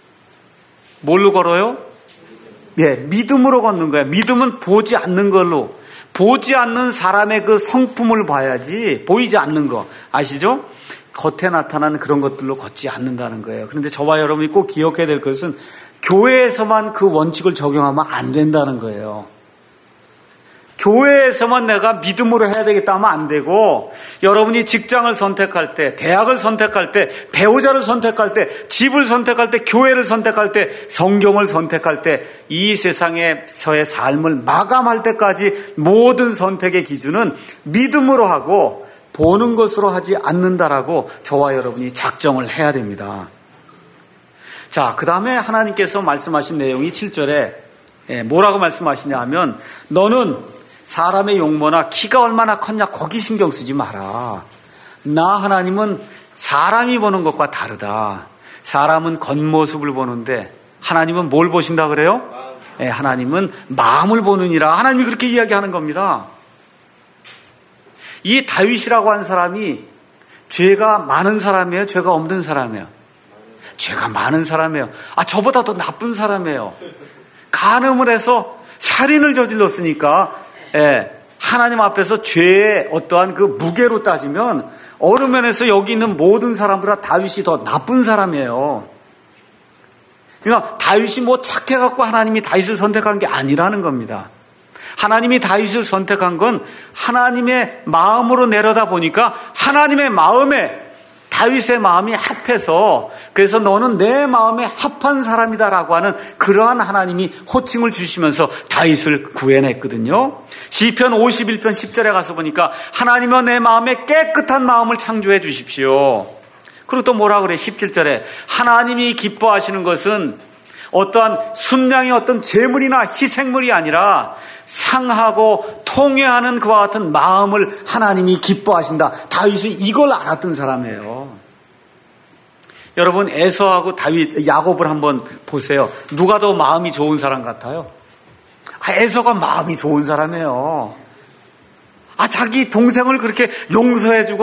뭘로 걸어요? 믿음으로 걷는 거야. 믿음은 보지 않는 걸로, 보지 않는 사람의 그 성품을 봐야지 보이지 않는 거 아시죠? 겉에 나타나는 그런 것들로 걷지 않는다는 거예요. 그런데 저와 여러분이 꼭 기억해야 될 것은 교회에서만 그 원칙을 적용하면 안 된다는 거예요. 교회에서만 내가 믿음으로 해야 되겠다 하면 안 되고 여러분이 직장을 선택할 때, 대학을 선택할 때, 배우자를 선택할 때, 집을 선택할 때, 교회를 선택할 때, 성경을 선택할 때 이 세상에서의 삶을 마감할 때까지 모든 선택의 기준은 믿음으로 하고 보는 것으로 하지 않는다라고 저와 여러분이 작정을 해야 됩니다. 자, 그 다음에 하나님께서 말씀하신 내용이 7절에 뭐라고 말씀하시냐 하면 너는 사람의 용모나 키가 얼마나 컸냐 거기 신경 쓰지 마라. 나 하나님은 사람이 보는 것과 다르다. 사람은 겉모습을 보는데 하나님은 뭘 보신다 그래요? 하나님은 마음을 보느니라. 하나님이 그렇게 이야기하는 겁니다. 이 다윗이라고 한 사람이 죄가 많은 사람이에요? 죄가 없는 사람이에요? 죄가 많은 사람이에요. 저보다 더 나쁜 사람이에요. 간음을 해서 살인을 저질렀으니까 하나님 앞에서 죄의 어떠한 그 무게로 따지면 어느 면에서 여기 있는 모든 사람보다 다윗이 더 나쁜 사람이에요. 그러니까 다윗이 뭐 착해갖고 하나님이 다윗을 선택한 게 아니라는 겁니다. 하나님이 다윗을 선택한 건 하나님의 마음으로 내려다 보니까 하나님의 마음에 다윗의 마음이 합해서, 그래서 너는 내 마음에 합한 사람이다라고 하는 그러한 하나님이 호칭을 주시면서 다윗을 구해냈거든요. 시편 51편 10절에 가서 보니까 하나님은 내 마음에 깨끗한 마음을 창조해 주십시오. 그리고 또 뭐라 그래? 17절에 하나님이 기뻐하시는 것은 어떠한 순양의 어떤 제물이나 희생물이 아니라 상하고 통회하는 그와 같은 마음을 하나님이 기뻐하신다. 다윗은 이걸 알았던 사람이에요. 여러분, 에서하고 다윗, 야곱을 한번 보세요. 누가 더 마음이 좋은 사람 같아요? 에서가 마음이 좋은 사람이에요. 자기 동생을 그렇게 용서해주고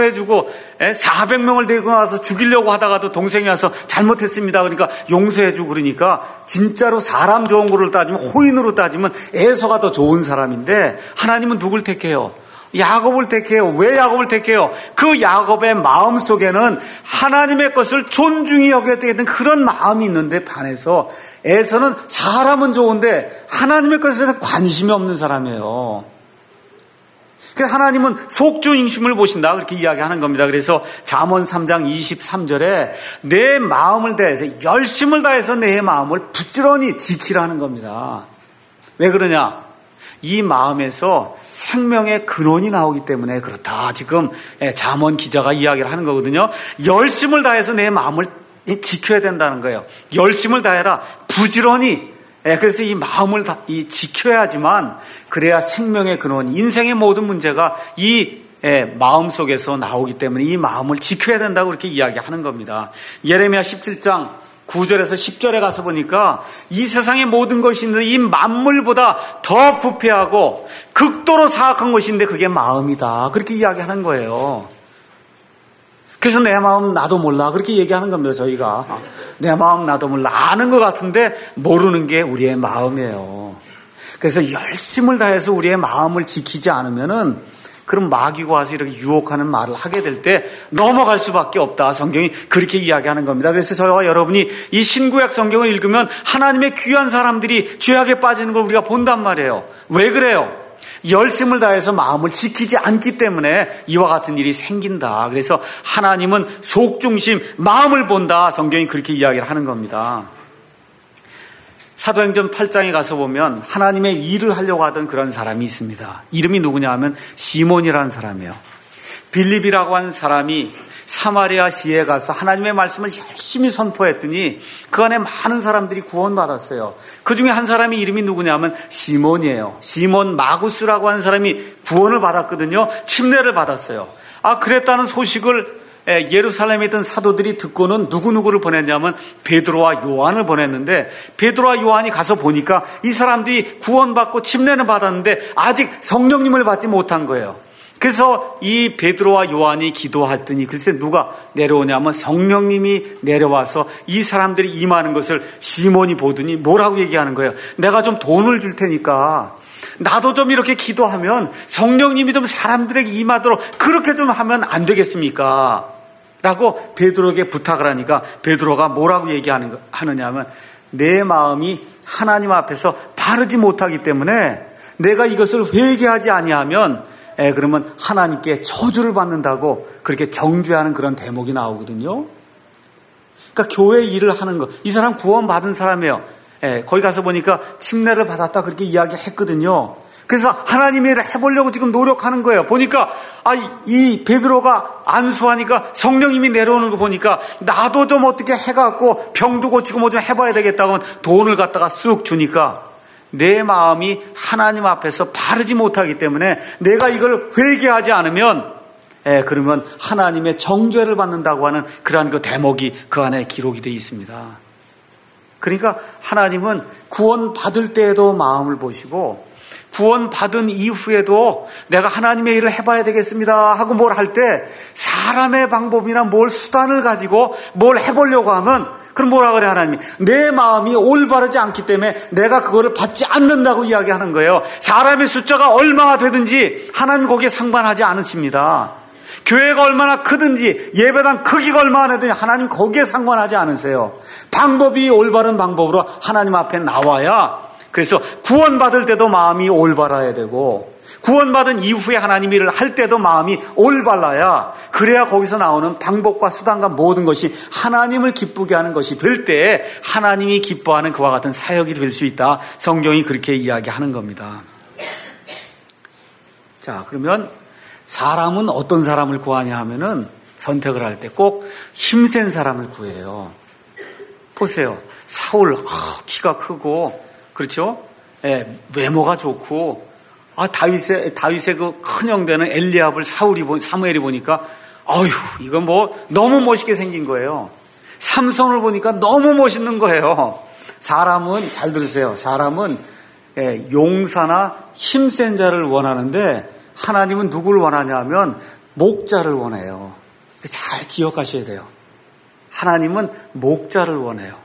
400명을 데리고 나와서 죽이려고 하다가도 동생이 와서 잘못했습니다. 그러니까 용서해주고 그러니까 진짜로 사람 좋은 거를 따지면, 호인으로 따지면 에서가 더 좋은 사람인데 하나님은 누굴 택해요? 야곱을 택해요. 왜 야곱을 택해요? 그 야곱의 마음 속에는 하나님의 것을 존중히 여겨야 되는 그런 마음이 있는데 반해서 에서는 사람은 좋은데 하나님의 것에 대해서 관심이 없는 사람이에요. 그래서 하나님은 속주인심을 보신다, 그렇게 이야기하는 겁니다. 그래서 잠언 3장 23절에 내 마음을 다해서, 열심을 다해서 내 마음을 부지런히 지키라는 겁니다. 왜 그러냐? 이 마음에서 생명의 근원이 나오기 때문에 그렇다. 지금 잠언 기자가 이야기를 하는 거거든요. 열심을 다해서 내 마음을 지켜야 된다는 거예요. 열심을 다해라. 부지런히. 그래서 이 마음을 지켜야지만, 그래야 생명의 근원, 인생의 모든 문제가 이 마음 속에서 나오기 때문에 이 마음을 지켜야 된다고 그렇게 이야기하는 겁니다. 예레미야 17장 9절에서 10절에 가서 보니까 이 세상의 모든 것이 있는 이 만물보다 더 부패하고 극도로 사악한 것인데 그게 마음이다, 그렇게 이야기하는 거예요. 그래서 내 마음 나도 몰라, 그렇게 얘기하는 겁니다. 저희가 내 마음 나도 몰라, 아는 것 같은데 모르는 게 우리의 마음이에요. 그래서 열심을 다해서 우리의 마음을 지키지 않으면은, 그럼 마귀가 와서 이렇게 유혹하는 말을 하게 될 때 넘어갈 수밖에 없다. 성경이 그렇게 이야기하는 겁니다. 그래서 저와 여러분이 이 신구약 성경을 읽으면 하나님의 귀한 사람들이 죄악에 빠지는 걸 우리가 본단 말이에요. 왜 그래요? 열심을 다해서 마음을 지키지 않기 때문에 이와 같은 일이 생긴다. 그래서 하나님은 속중심, 마음을 본다. 성경이 그렇게 이야기를 하는 겁니다. 사도행전 8장에 가서 보면 하나님의 일을 하려고 하던 그런 사람이 있습니다. 이름이 누구냐 하면 시몬이라는 사람이에요. 빌립이라고 하는 사람이 사마리아 시에 가서 하나님의 말씀을 열심히 선포했더니 그 안에 많은 사람들이 구원받았어요. 그 중에 한 사람이 이름이 누구냐면 시몬이에요. 시몬 마구스라고 하는 사람이 구원을 받았거든요. 침례를 받았어요. 그랬다는 소식을 예루살렘에 있던 사도들이 듣고는 누구누구를 보냈냐면 베드로와 요한을 보냈는데, 베드로와 요한이 가서 보니까 이 사람들이 구원받고 침례는 받았는데 아직 성령님을 받지 못한 거예요. 그래서 이 베드로와 요한이 기도했더니 글쎄 누가 내려오냐면 성령님이 내려와서 이 사람들이 임하는 것을 시몬이 보더니 뭐라고 얘기하는 거예요? 내가 좀 돈을 줄 테니까 나도 좀 이렇게 기도하면 성령님이 좀 사람들에게 임하도록 그렇게 좀 하면 안 되겠습니까? 라고 베드로에게 부탁을 하니까 베드로가 뭐라고 하느냐 하면, 내 마음이 하나님 앞에서 바르지 못하기 때문에 내가 이것을 회개하지 아니하면 그러면 하나님께 저주를 받는다고 그렇게 정죄하는 그런 대목이 나오거든요. 그러니까 교회 일을 하는 거, 이 사람 구원받은 사람이에요. 거기 가서 보니까 침례를 받았다 그렇게 이야기했거든요. 그래서 하나님의 일을 해보려고 지금 노력하는 거예요. 보니까 이 베드로가 안수하니까 성령님이 내려오는 거 보니까 나도 좀 어떻게 해갖고 병도 고치고 뭐 좀 해봐야 되겠다고 돈을 갖다가 쓱 주니까 내 마음이 하나님 앞에서 바르지 못하기 때문에 내가 이걸 회개하지 않으면 그러면 하나님의 정죄를 받는다고 하는 그러한 그 대목이 그 안에 기록이 되어 있습니다. 그러니까 하나님은 구원받을 때에도 마음을 보시고 구원받은 이후에도 내가 하나님의 일을 해봐야 되겠습니다 하고 뭘 할 때 사람의 방법이나 뭘 수단을 가지고 뭘 해보려고 하면 그럼 뭐라 그래 하나님이? 내 마음이 올바르지 않기 때문에 내가 그거를 받지 않는다고 이야기하는 거예요. 사람의 숫자가 얼마나 되든지 하나님 거기에 상관하지 않으십니다. 교회가 얼마나 크든지 예배당 크기가 얼마나 되든지 하나님 거기에 상관하지 않으세요. 방법이 올바른 방법으로 하나님 앞에 나와야, 그래서 구원받을 때도 마음이 올바라야 되고 구원받은 이후에 하나님 일을 할 때도 마음이 올바라야, 그래야 거기서 나오는 방법과 수단과 모든 것이 하나님을 기쁘게 하는 것이 될 때 하나님이 기뻐하는 그와 같은 사역이 될 수 있다. 성경이 그렇게 이야기하는 겁니다. 자, 그러면 사람은 어떤 사람을 구하냐 하면은 선택을 할 때 꼭 힘센 사람을 구해요. 보세요. 사울, 키가 크고, 그렇죠? 예, 외모가 좋고, 다윗의 그 큰형 되는 엘리압을 사무엘이 보니까, 이건 너무 멋있게 생긴 거예요. 삼손을 보니까 너무 멋있는 거예요. 사람은, 잘 들으세요. 사람은, 용사나 힘센 자를 원하는데, 하나님은 누구를 원하냐 하면, 목자를 원해요. 잘 기억하셔야 돼요. 하나님은 목자를 원해요.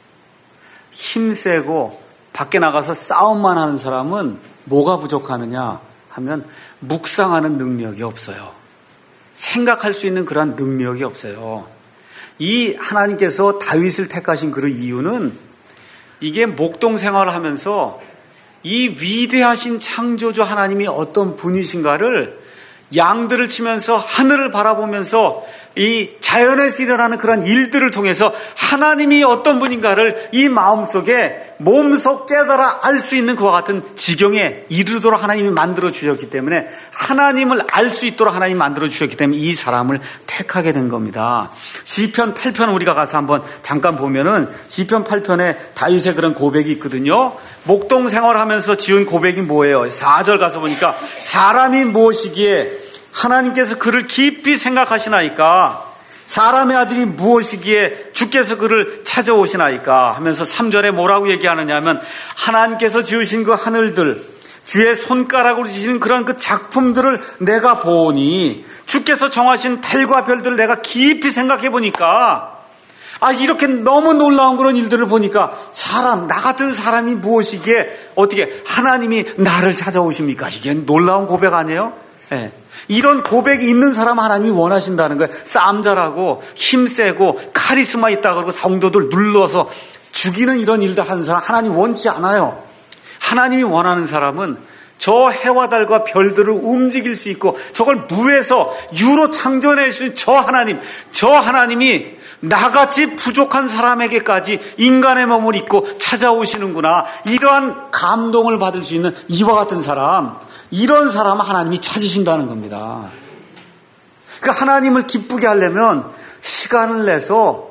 힘세고, 밖에 나가서 싸움만 하는 사람은 뭐가 부족하느냐 하면 묵상하는 능력이 없어요. 생각할 수 있는 그런 능력이 없어요. 이 하나님께서 다윗을 택하신 그 이유는 이게 목동 생활을 하면서 이 위대하신 창조주 하나님이 어떤 분이신가를 양들을 치면서 하늘을 바라보면서 이 자연에서 일어나는 그런 일들을 통해서 하나님이 어떤 분인가를 이 마음속에 몸속 깨달아 알 수 있는 그와 같은 지경에 이르도록 하나님이 만들어 주셨기 때문에, 하나님을 알 수 있도록 하나님이 만들어 주셨기 때문에 이 사람을 택하게 된 겁니다. 시편 8편 우리가 가서 한번 잠깐 보면은 시편 8편에 다윗의 그런 고백이 있거든요. 목동 생활하면서 지은 고백이 뭐예요? 4절 가서 보니까 사람이 무엇이기에 하나님께서 그를 깊이 생각하시나이까, 사람의 아들이 무엇이기에 주께서 그를 찾아오시나이까 하면서 3절에 뭐라고 얘기하느냐 하면, 하나님께서 지으신 그 하늘들, 주의 손가락으로 지으신 그런 그 작품들을 내가 보니, 주께서 정하신 달과 별들을 내가 깊이 생각해 보니까, 이렇게 너무 놀라운 그런 일들을 보니까 나 같은 사람이 무엇이기에 어떻게 하나님이 나를 찾아오십니까? 이게 놀라운 고백 아니에요? 네. 이런 고백이 있는 사람 하나님이 원하신다는 거예요. 싸움 잘하고 힘세고 카리스마 있다 그러고 성도들 눌러서 죽이는 이런 일들 하는 사람 하나님 원치 않아요. 하나님이 원하는 사람은 저 해와 달과 별들을 움직일 수 있고 저걸 무에서 유로 창조해낼 수 있는 저 하나님이 나같이 부족한 사람에게까지 인간의 몸을 입고 찾아오시는구나, 이러한 감동을 받을 수 있는 이와 같은 사람, 이런 사람은 하나님이 찾으신다는 겁니다. 그 하나님을 기쁘게 하려면 시간을 내서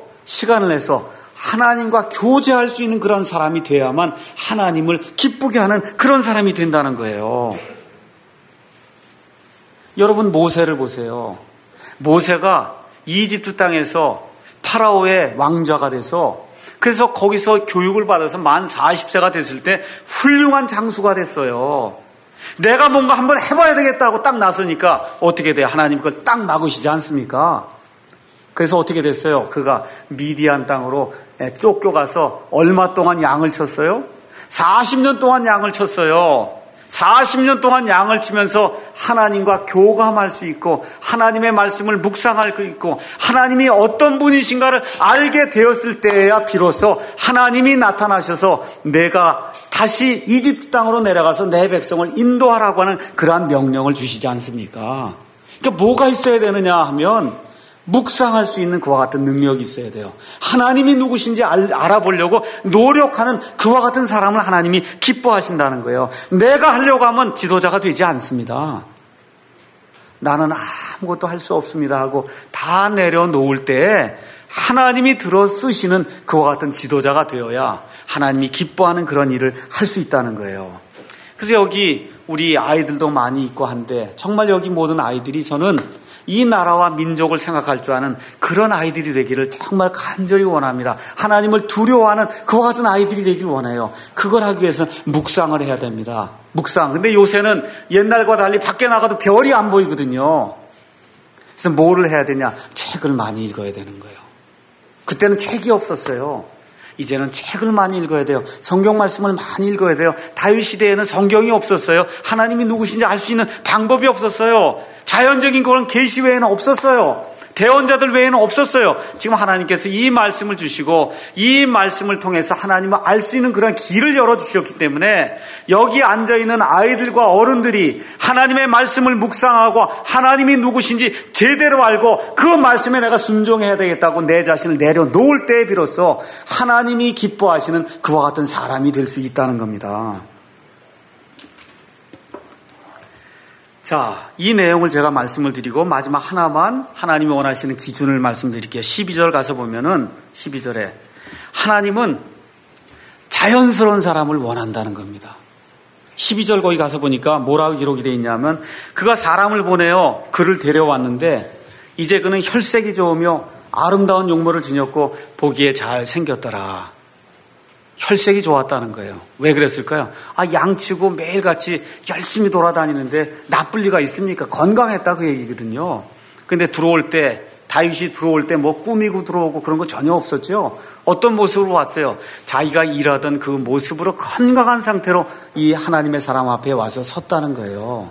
하나님과 교제할 수 있는 그런 사람이 돼야만 하나님을 기쁘게 하는 그런 사람이 된다는 거예요. 여러분, 모세를 보세요. 모세가 이집트 땅에서 파라오의 왕자가 돼서, 그래서 거기서 교육을 받아서 만 40세가 됐을 때 훌륭한 장수가 됐어요. 내가 뭔가 한번 해봐야 되겠다고 딱 나서니까 어떻게 돼요? 하나님 그걸 딱 막으시지 않습니까? 그래서 어떻게 됐어요? 그가 미디안 땅으로 쫓겨가서 얼마 동안 양을 쳤어요? 40년 동안 양을 쳤어요. 40년 동안 양을 치면서 하나님과 교감할 수 있고 하나님의 말씀을 묵상할 수 있고 하나님이 어떤 분이신가를 알게 되었을 때야 비로소 하나님이 나타나셔서 내가 다시 이집트 땅으로 내려가서 내 백성을 인도하라고 하는 그러한 명령을 주시지 않습니까? 그러니까 뭐가 있어야 되느냐 하면 묵상할 수 있는 그와 같은 능력이 있어야 돼요. 하나님이 누구신지 알아보려고 노력하는 그와 같은 사람을 하나님이 기뻐하신다는 거예요. 내가 하려고 하면 지도자가 되지 않습니다. 나는 아무것도 할 수 없습니다 하고 다 내려놓을 때 하나님이 들어 쓰시는 그와 같은 지도자가 되어야 하나님이 기뻐하는 그런 일을 할 수 있다는 거예요. 그래서 여기 우리 아이들도 많이 있고 한데 정말 여기 모든 아이들이 저는 이 나라와 민족을 생각할 줄 아는 그런 아이들이 되기를 정말 간절히 원합니다. 하나님을 두려워하는 그와 같은 아이들이 되길 원해요. 그걸 하기 위해서는 묵상을 해야 됩니다. 묵상. 근데 요새는 옛날과 달리 밖에 나가도 별이 안 보이거든요. 그래서 뭐를 해야 되냐? 책을 많이 읽어야 되는 거예요. 그때는 책이 없었어요. 이제는 책을 많이 읽어야 돼요. 성경 말씀을 많이 읽어야 돼요. 다윗 시대에는 성경이 없었어요. 하나님이 누구신지 알 수 있는 방법이 없었어요. 자연적인 그런 계시 외에는 없었어요. 대언자들 외에는 없었어요. 지금 하나님께서 이 말씀을 주시고 이 말씀을 통해서 하나님을 알 수 있는 그런 길을 열어주셨기 때문에 여기 앉아있는 아이들과 어른들이 하나님의 말씀을 묵상하고 하나님이 누구신지 제대로 알고 그 말씀에 내가 순종해야 되겠다고 내 자신을 내려놓을 때에 비로소 하나님이 기뻐하시는 그와 같은 사람이 될 수 있다는 겁니다. 자, 이 내용을 제가 말씀을 드리고 마지막 하나만 하나님이 원하시는 기준을 말씀드릴게요. 12절 가서 보면은 12절에 하나님은 자연스러운 사람을 원한다는 겁니다. 12절 거기 가서 보니까 뭐라고 기록이 되어 있냐면 그가 사람을 보내어 그를 데려왔는데 이제 그는 혈색이 좋으며 아름다운 용모를 지녔고 보기에 잘 생겼더라. 혈색이 좋았다는 거예요. 왜 그랬을까요? 양치고 매일같이 열심히 돌아다니는데 나쁠 리가 있습니까? 건강했다 그 얘기거든요. 근데 다윗이 들어올 때 뭐 꾸미고 들어오고 그런 거 전혀 없었죠. 어떤 모습으로 왔어요? 자기가 일하던 그 모습으로 건강한 상태로 이 하나님의 사람 앞에 와서 섰다는 거예요.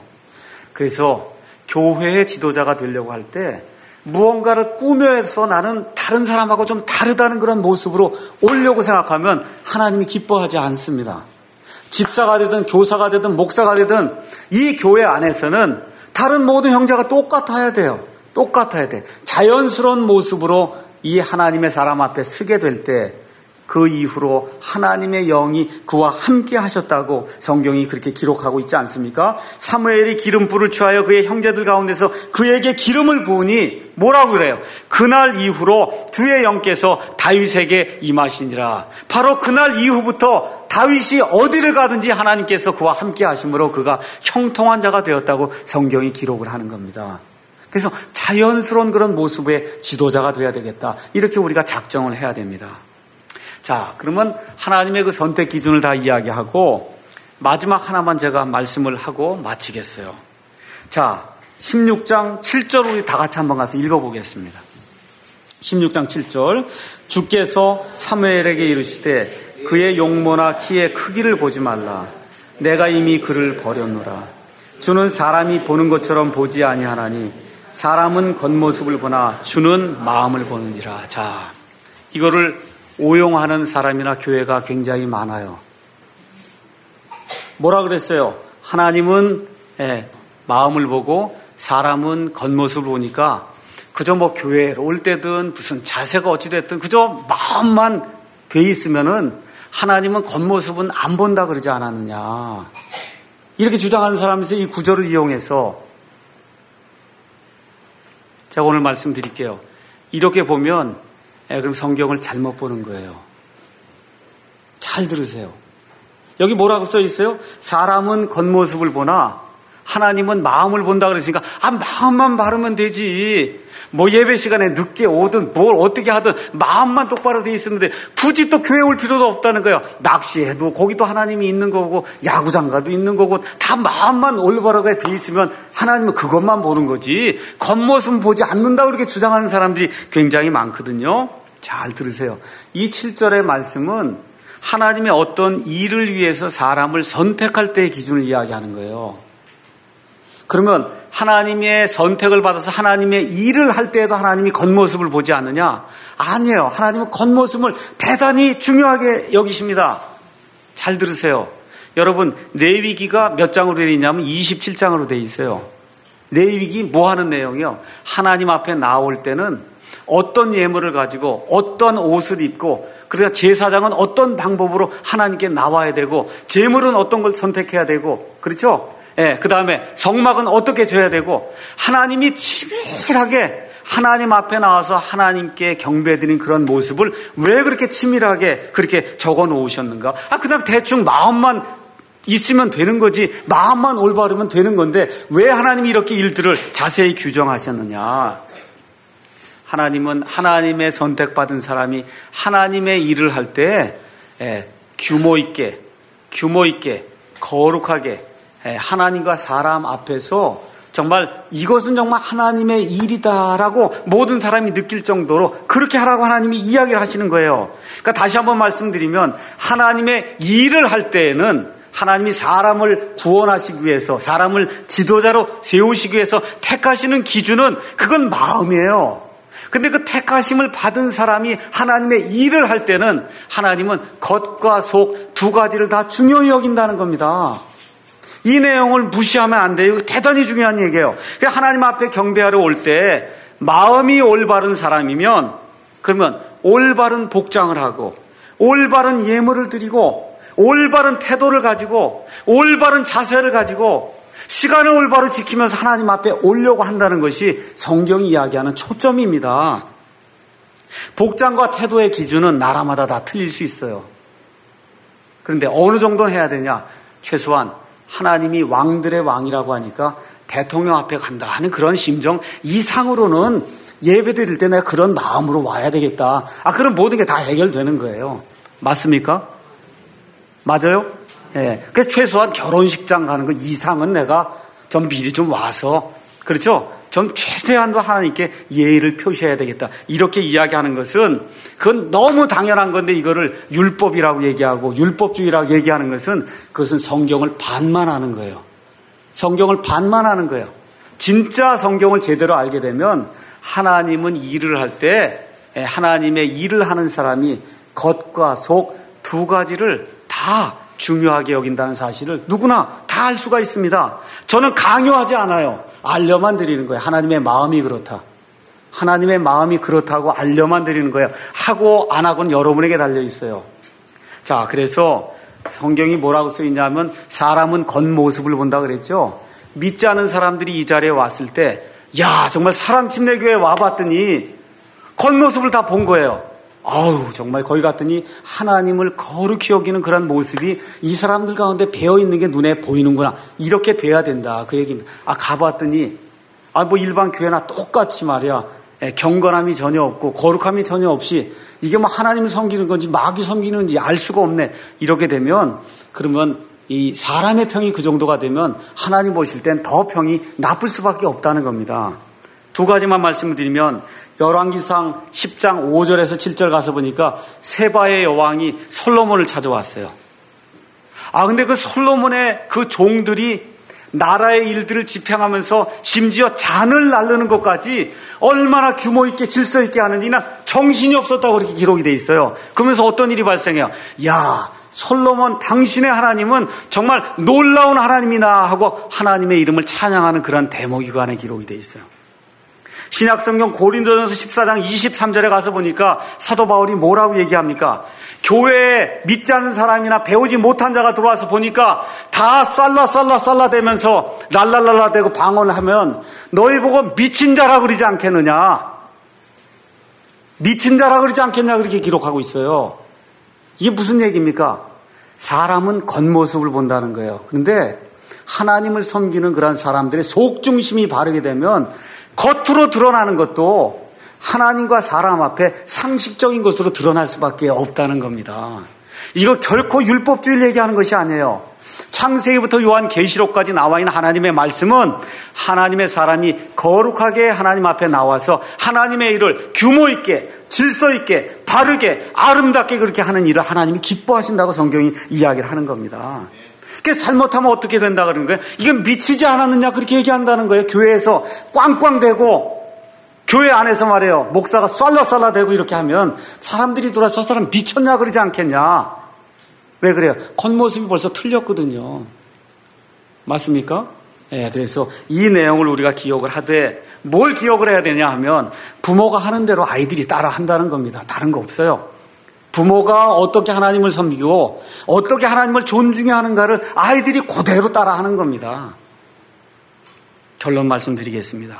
그래서 교회의 지도자가 되려고 할 때 무언가를 꾸며서 나는 다른 사람하고 좀 다르다는 그런 모습으로 오려고 생각하면 하나님이 기뻐하지 않습니다. 집사가 되든 교사가 되든 목사가 되든 이 교회 안에서는 다른 모든 형제가 똑같아야 돼요. 똑같아야 돼. 자연스러운 모습으로 이 하나님의 사람 앞에 서게 될 때 그 이후로 하나님의 영이 그와 함께 하셨다고 성경이 그렇게 기록하고 있지 않습니까? 사무엘이 기름불을 취하여 그의 형제들 가운데서 그에게 기름을 부으니 뭐라고 그래요? 그날 이후로 주의 영께서 다윗에게 임하시니라. 바로 그날 이후부터 다윗이 어디를 가든지 하나님께서 그와 함께 하심으로 그가 형통한 자가 되었다고 성경이 기록을 하는 겁니다. 그래서 자연스러운 그런 모습의 지도자가 되어야 되겠다. 이렇게 우리가 작정을 해야 됩니다. 자, 그러면 하나님의 그 선택 기준을 다 이야기하고 마지막 하나만 제가 말씀을 하고 마치겠어요. 자, 16장 7절 우리 다 같이 한번 가서 읽어보겠습니다. 16장 7절 주께서 사무엘에게 이르시되 그의 용모나 키의 크기를 보지 말라. 내가 이미 그를 버렸노라. 주는 사람이 보는 것처럼 보지 아니하나니 사람은 겉모습을 보나 주는 마음을 보느니라. 자, 이거를 오용하는 사람이나 교회가 굉장히 많아요. 뭐라 그랬어요? 하나님은 마음을 보고 사람은 겉모습을 보니까 그저 뭐 교회에 올 때든 무슨 자세가 어찌됐든 그저 마음만 돼 있으면은 하나님은 겉모습은 안 본다 그러지 않았느냐. 이렇게 주장하는 사람에서 이 구절을 이용해서 제가 오늘 말씀드릴게요. 이렇게 보면 그럼 성경을 잘못 보는 거예요. 잘 들으세요. 여기 뭐라고 써 있어요? 사람은 겉모습을 보나 하나님은 마음을 본다 그러시니까 마음만 바르면 되지. 뭐 예배 시간에 늦게 오든 뭘 어떻게 하든 마음만 똑바로 돼 있으면 돼. 굳이 또 교회 올 필요도 없다는 거예요. 낚시해도 거기도 하나님이 있는 거고 야구장 가도 있는 거고 다 마음만 올바르게 돼 있으면 하나님은 그것만 보는 거지. 겉모습 보지 않는다고 이렇게 주장하는 사람들이 굉장히 많거든요. 잘 들으세요. 이 7절의 말씀은 하나님의 어떤 일을 위해서 사람을 선택할 때의 기준을 이야기하는 거예요. 그러면 하나님의 선택을 받아서 하나님의 일을 할 때에도 하나님이 겉모습을 보지 않느냐? 아니에요. 하나님은 겉모습을 대단히 중요하게 여기십니다. 잘 들으세요. 여러분, 레위기가 몇 장으로 되어 있냐면 27장으로 되어 있어요. 레위기 뭐 하는 내용이요? 하나님 앞에 나올 때는 어떤 예물을 가지고 어떤 옷을 입고 그래서 제사장은 어떤 방법으로 하나님께 나와야 되고 제물은 어떤 걸 선택해야 되고 그렇죠? 그 다음에 성막은 어떻게 져야 되고 하나님이 치밀하게 하나님 앞에 나와서 하나님께 경배드린 그런 모습을 왜 그렇게 치밀하게 그렇게 적어 놓으셨는가? 그냥 대충 마음만 있으면 되는 거지 마음만 올바르면 되는 건데 왜 하나님이 이렇게 일들을 자세히 규정하셨느냐? 하나님은 하나님의 선택받은 사람이 하나님의 일을 할 때 규모 있게 거룩하게 하나님과 사람 앞에서 정말 이것은 정말 하나님의 일이다라고 모든 사람이 느낄 정도로 그렇게 하라고 하나님이 이야기를 하시는 거예요. 그러니까 다시 한번 말씀드리면 하나님의 일을 할 때에는 하나님이 사람을 구원하시기 위해서, 사람을 지도자로 세우시기 위해서 택하시는 기준은 그건 마음이에요. 근데 그 택하심을 받은 사람이 하나님의 일을 할 때는 하나님은 겉과 속 두 가지를 다 중요히 여긴다는 겁니다. 이 내용을 무시하면 안 돼요. 대단히 중요한 얘기예요. 하나님 앞에 경배하러 올 때 마음이 올바른 사람이면 그러면 올바른 복장을 하고 올바른 예물을 드리고 올바른 태도를 가지고 올바른 자세를 가지고 시간을 올바로 지키면서 하나님 앞에 오려고 한다는 것이 성경이 이야기하는 초점입니다. 복장과 태도의 기준은 나라마다 다 틀릴 수 있어요. 그런데 어느 정도는 해야 되냐? 최소한 하나님이 왕들의 왕이라고 하니까 대통령 앞에 간다 하는 그런 심정 이상으로는 예배 드릴 때 내가 그런 마음으로 와야 되겠다. 그럼 모든 게 다 해결되는 거예요. 맞습니까? 맞아요? 예. 그래서 최소한 결혼식장 가는 거 이상은 내가 좀 미리 좀 와서, 그렇죠? 좀 최대한도 하나님께 예의를 표시해야 되겠다. 이렇게 이야기하는 것은 그건 너무 당연한 건데 이거를 율법이라고 얘기하고 율법주의라고 얘기하는 것은 그것은 성경을 반만하는 거예요. 성경을 반만하는 거예요. 진짜 성경을 제대로 알게 되면 하나님은 일을 할 때 하나님의 일을 하는 사람이 겉과 속 두 가지를 다 중요하게 여긴다는 사실을 누구나 다 알 수가 있습니다. 저는 강요하지 않아요. 알려만 드리는 거예요. 하나님의 마음이 그렇다. 하나님의 마음이 그렇다고 알려만 드리는 거예요. 하고 안 하고는 여러분에게 달려 있어요. 자, 그래서 성경이 뭐라고 쓰이냐면 사람은 겉모습을 본다 그랬죠. 믿지 않은 사람들이 이 자리에 왔을 때 야, 정말 사람 침례교회에 와봤더니 겉모습을 다 본 거예요. 정말 거기 갔더니 하나님을 거룩히 여기는 그런 모습이 이 사람들 가운데 배어있는 게 눈에 보이는구나. 이렇게 돼야 된다. 그 얘기입니다. 가봤더니, 일반 교회나 똑같이 말이야. 경건함이 전혀 없고, 거룩함이 전혀 없이, 이게 하나님을 섬기는 건지 마귀 섬기는지 알 수가 없네. 이렇게 되면, 그러면 이 사람의 평이 그 정도가 되면 하나님 보실 땐 더 평이 나쁠 수밖에 없다는 겁니다. 두 가지만 말씀을 드리면 열왕기상 10장 5절에서 7절 가서 보니까 세바의 여왕이 솔로몬을 찾아왔어요. 근데 그 솔로몬의 그 종들이 나라의 일들을 집행하면서 심지어 잔을 나르는 것까지 얼마나 규모 있게 질서 있게 하는지나 정신이 없었다고 그렇게 기록이 돼 있어요. 그러면서 어떤 일이 발생해요? 야, 솔로몬 당신의 하나님은 정말 놀라운 하나님이나 하고 하나님의 이름을 찬양하는 그런 대목이 그 안에 기록이 돼 있어요. 신약성경 고린도전서 14장 23절에 가서 보니까 사도 바울이 뭐라고 얘기합니까? 교회에 믿지 않는 사람이나 배우지 못한 자가 들어와서 보니까 다 쌀라 대면서 랄랄랄라 대고 방언을 하면 너희 보고 미친 자라 그러지 않겠느냐? 미친 자라 그러지 않겠냐? 그렇게 기록하고 있어요. 이게 무슨 얘기입니까? 사람은 겉모습을 본다는 거예요. 그런데 하나님을 섬기는 그런 사람들의 속중심이 바르게 되면 겉으로 드러나는 것도 하나님과 사람 앞에 상식적인 것으로 드러날 수밖에 없다는 겁니다. 이거 결코 율법주의를 얘기하는 것이 아니에요. 창세기부터 요한계시록까지 나와 있는 하나님의 말씀은 하나님의 사람이 거룩하게 하나님 앞에 나와서 하나님의 일을 규모 있게, 질서 있게, 바르게, 아름답게 그렇게 하는 일을 하나님이 기뻐하신다고 성경이 이야기를 하는 겁니다. 그래서 잘못하면 어떻게 된다 그러는 거예요? 이건 미치지 않았느냐 그렇게 얘기한다는 거예요. 교회에서 꽝꽝대고 교회 안에서 말이에요. 목사가 쌀라쌀라대고 이렇게 하면 사람들이 돌아서 저 사람 미쳤냐 그러지 않겠냐. 왜 그래요? 겉모습이 벌써 틀렸거든요. 맞습니까? 그래서 이 내용을 우리가 기억을 하되 뭘 기억을 해야 되냐 하면 부모가 하는 대로 아이들이 따라 한다는 겁니다. 다른 거 없어요. 부모가 어떻게 하나님을 섬기고 어떻게 하나님을 존중해 하는가를 아이들이 그대로 따라 하는 겁니다. 결론 말씀드리겠습니다.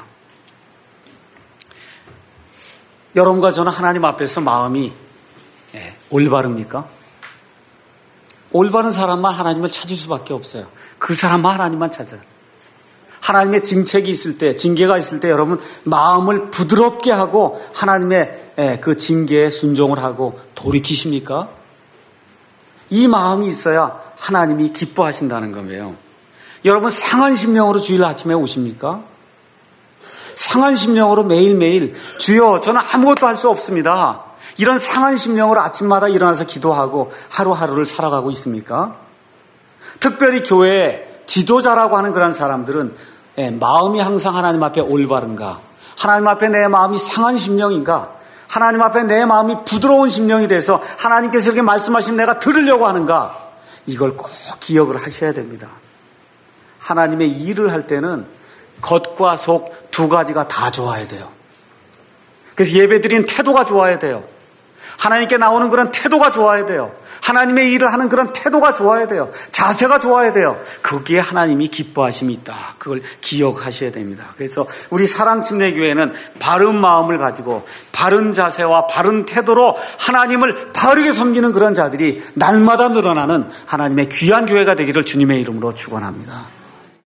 여러분과 저는 하나님 앞에서 마음이 올바릅니까? 올바른 사람만 하나님을 찾을 수밖에 없어요. 그 사람만 하나님만 찾아요. 하나님의 징책이 있을 때, 징계가 있을 때 여러분 마음을 부드럽게 하고 하나님의 그 징계에 순종을 하고 돌이키십니까? 이 마음이 있어야 하나님이 기뻐하신다는 거예요. 여러분 상한 심령으로 주일 아침에 오십니까? 상한 심령으로 매일매일 주여 저는 아무것도 할 수 없습니다. 이런 상한 심령으로 아침마다 일어나서 기도하고 하루하루를 살아가고 있습니까? 특별히 교회에 지도자라고 하는 그런 사람들은 마음이 항상 하나님 앞에 올바른가? 하나님 앞에 내 마음이 상한 심령인가? 하나님 앞에 내 마음이 부드러운 심령이 돼서 하나님께서 이렇게 말씀하시면 내가 들으려고 하는가? 이걸 꼭 기억을 하셔야 됩니다. 하나님의 일을 할 때는 겉과 속 두 가지가 다 좋아야 돼요. 그래서 예배드린 태도가 좋아야 돼요. 하나님께 나오는 그런 태도가 좋아야 돼요. 하나님의 일을 하는 그런 태도가 좋아야 돼요. 자세가 좋아야 돼요. 거기에 하나님이 기뻐하심이 있다. 그걸 기억하셔야 됩니다. 그래서 우리 사랑침례교회는 바른 마음을 가지고 바른 자세와 바른 태도로 하나님을 바르게 섬기는 그런 자들이 날마다 늘어나는 하나님의 귀한 교회가 되기를 주님의 이름으로 축원합니다.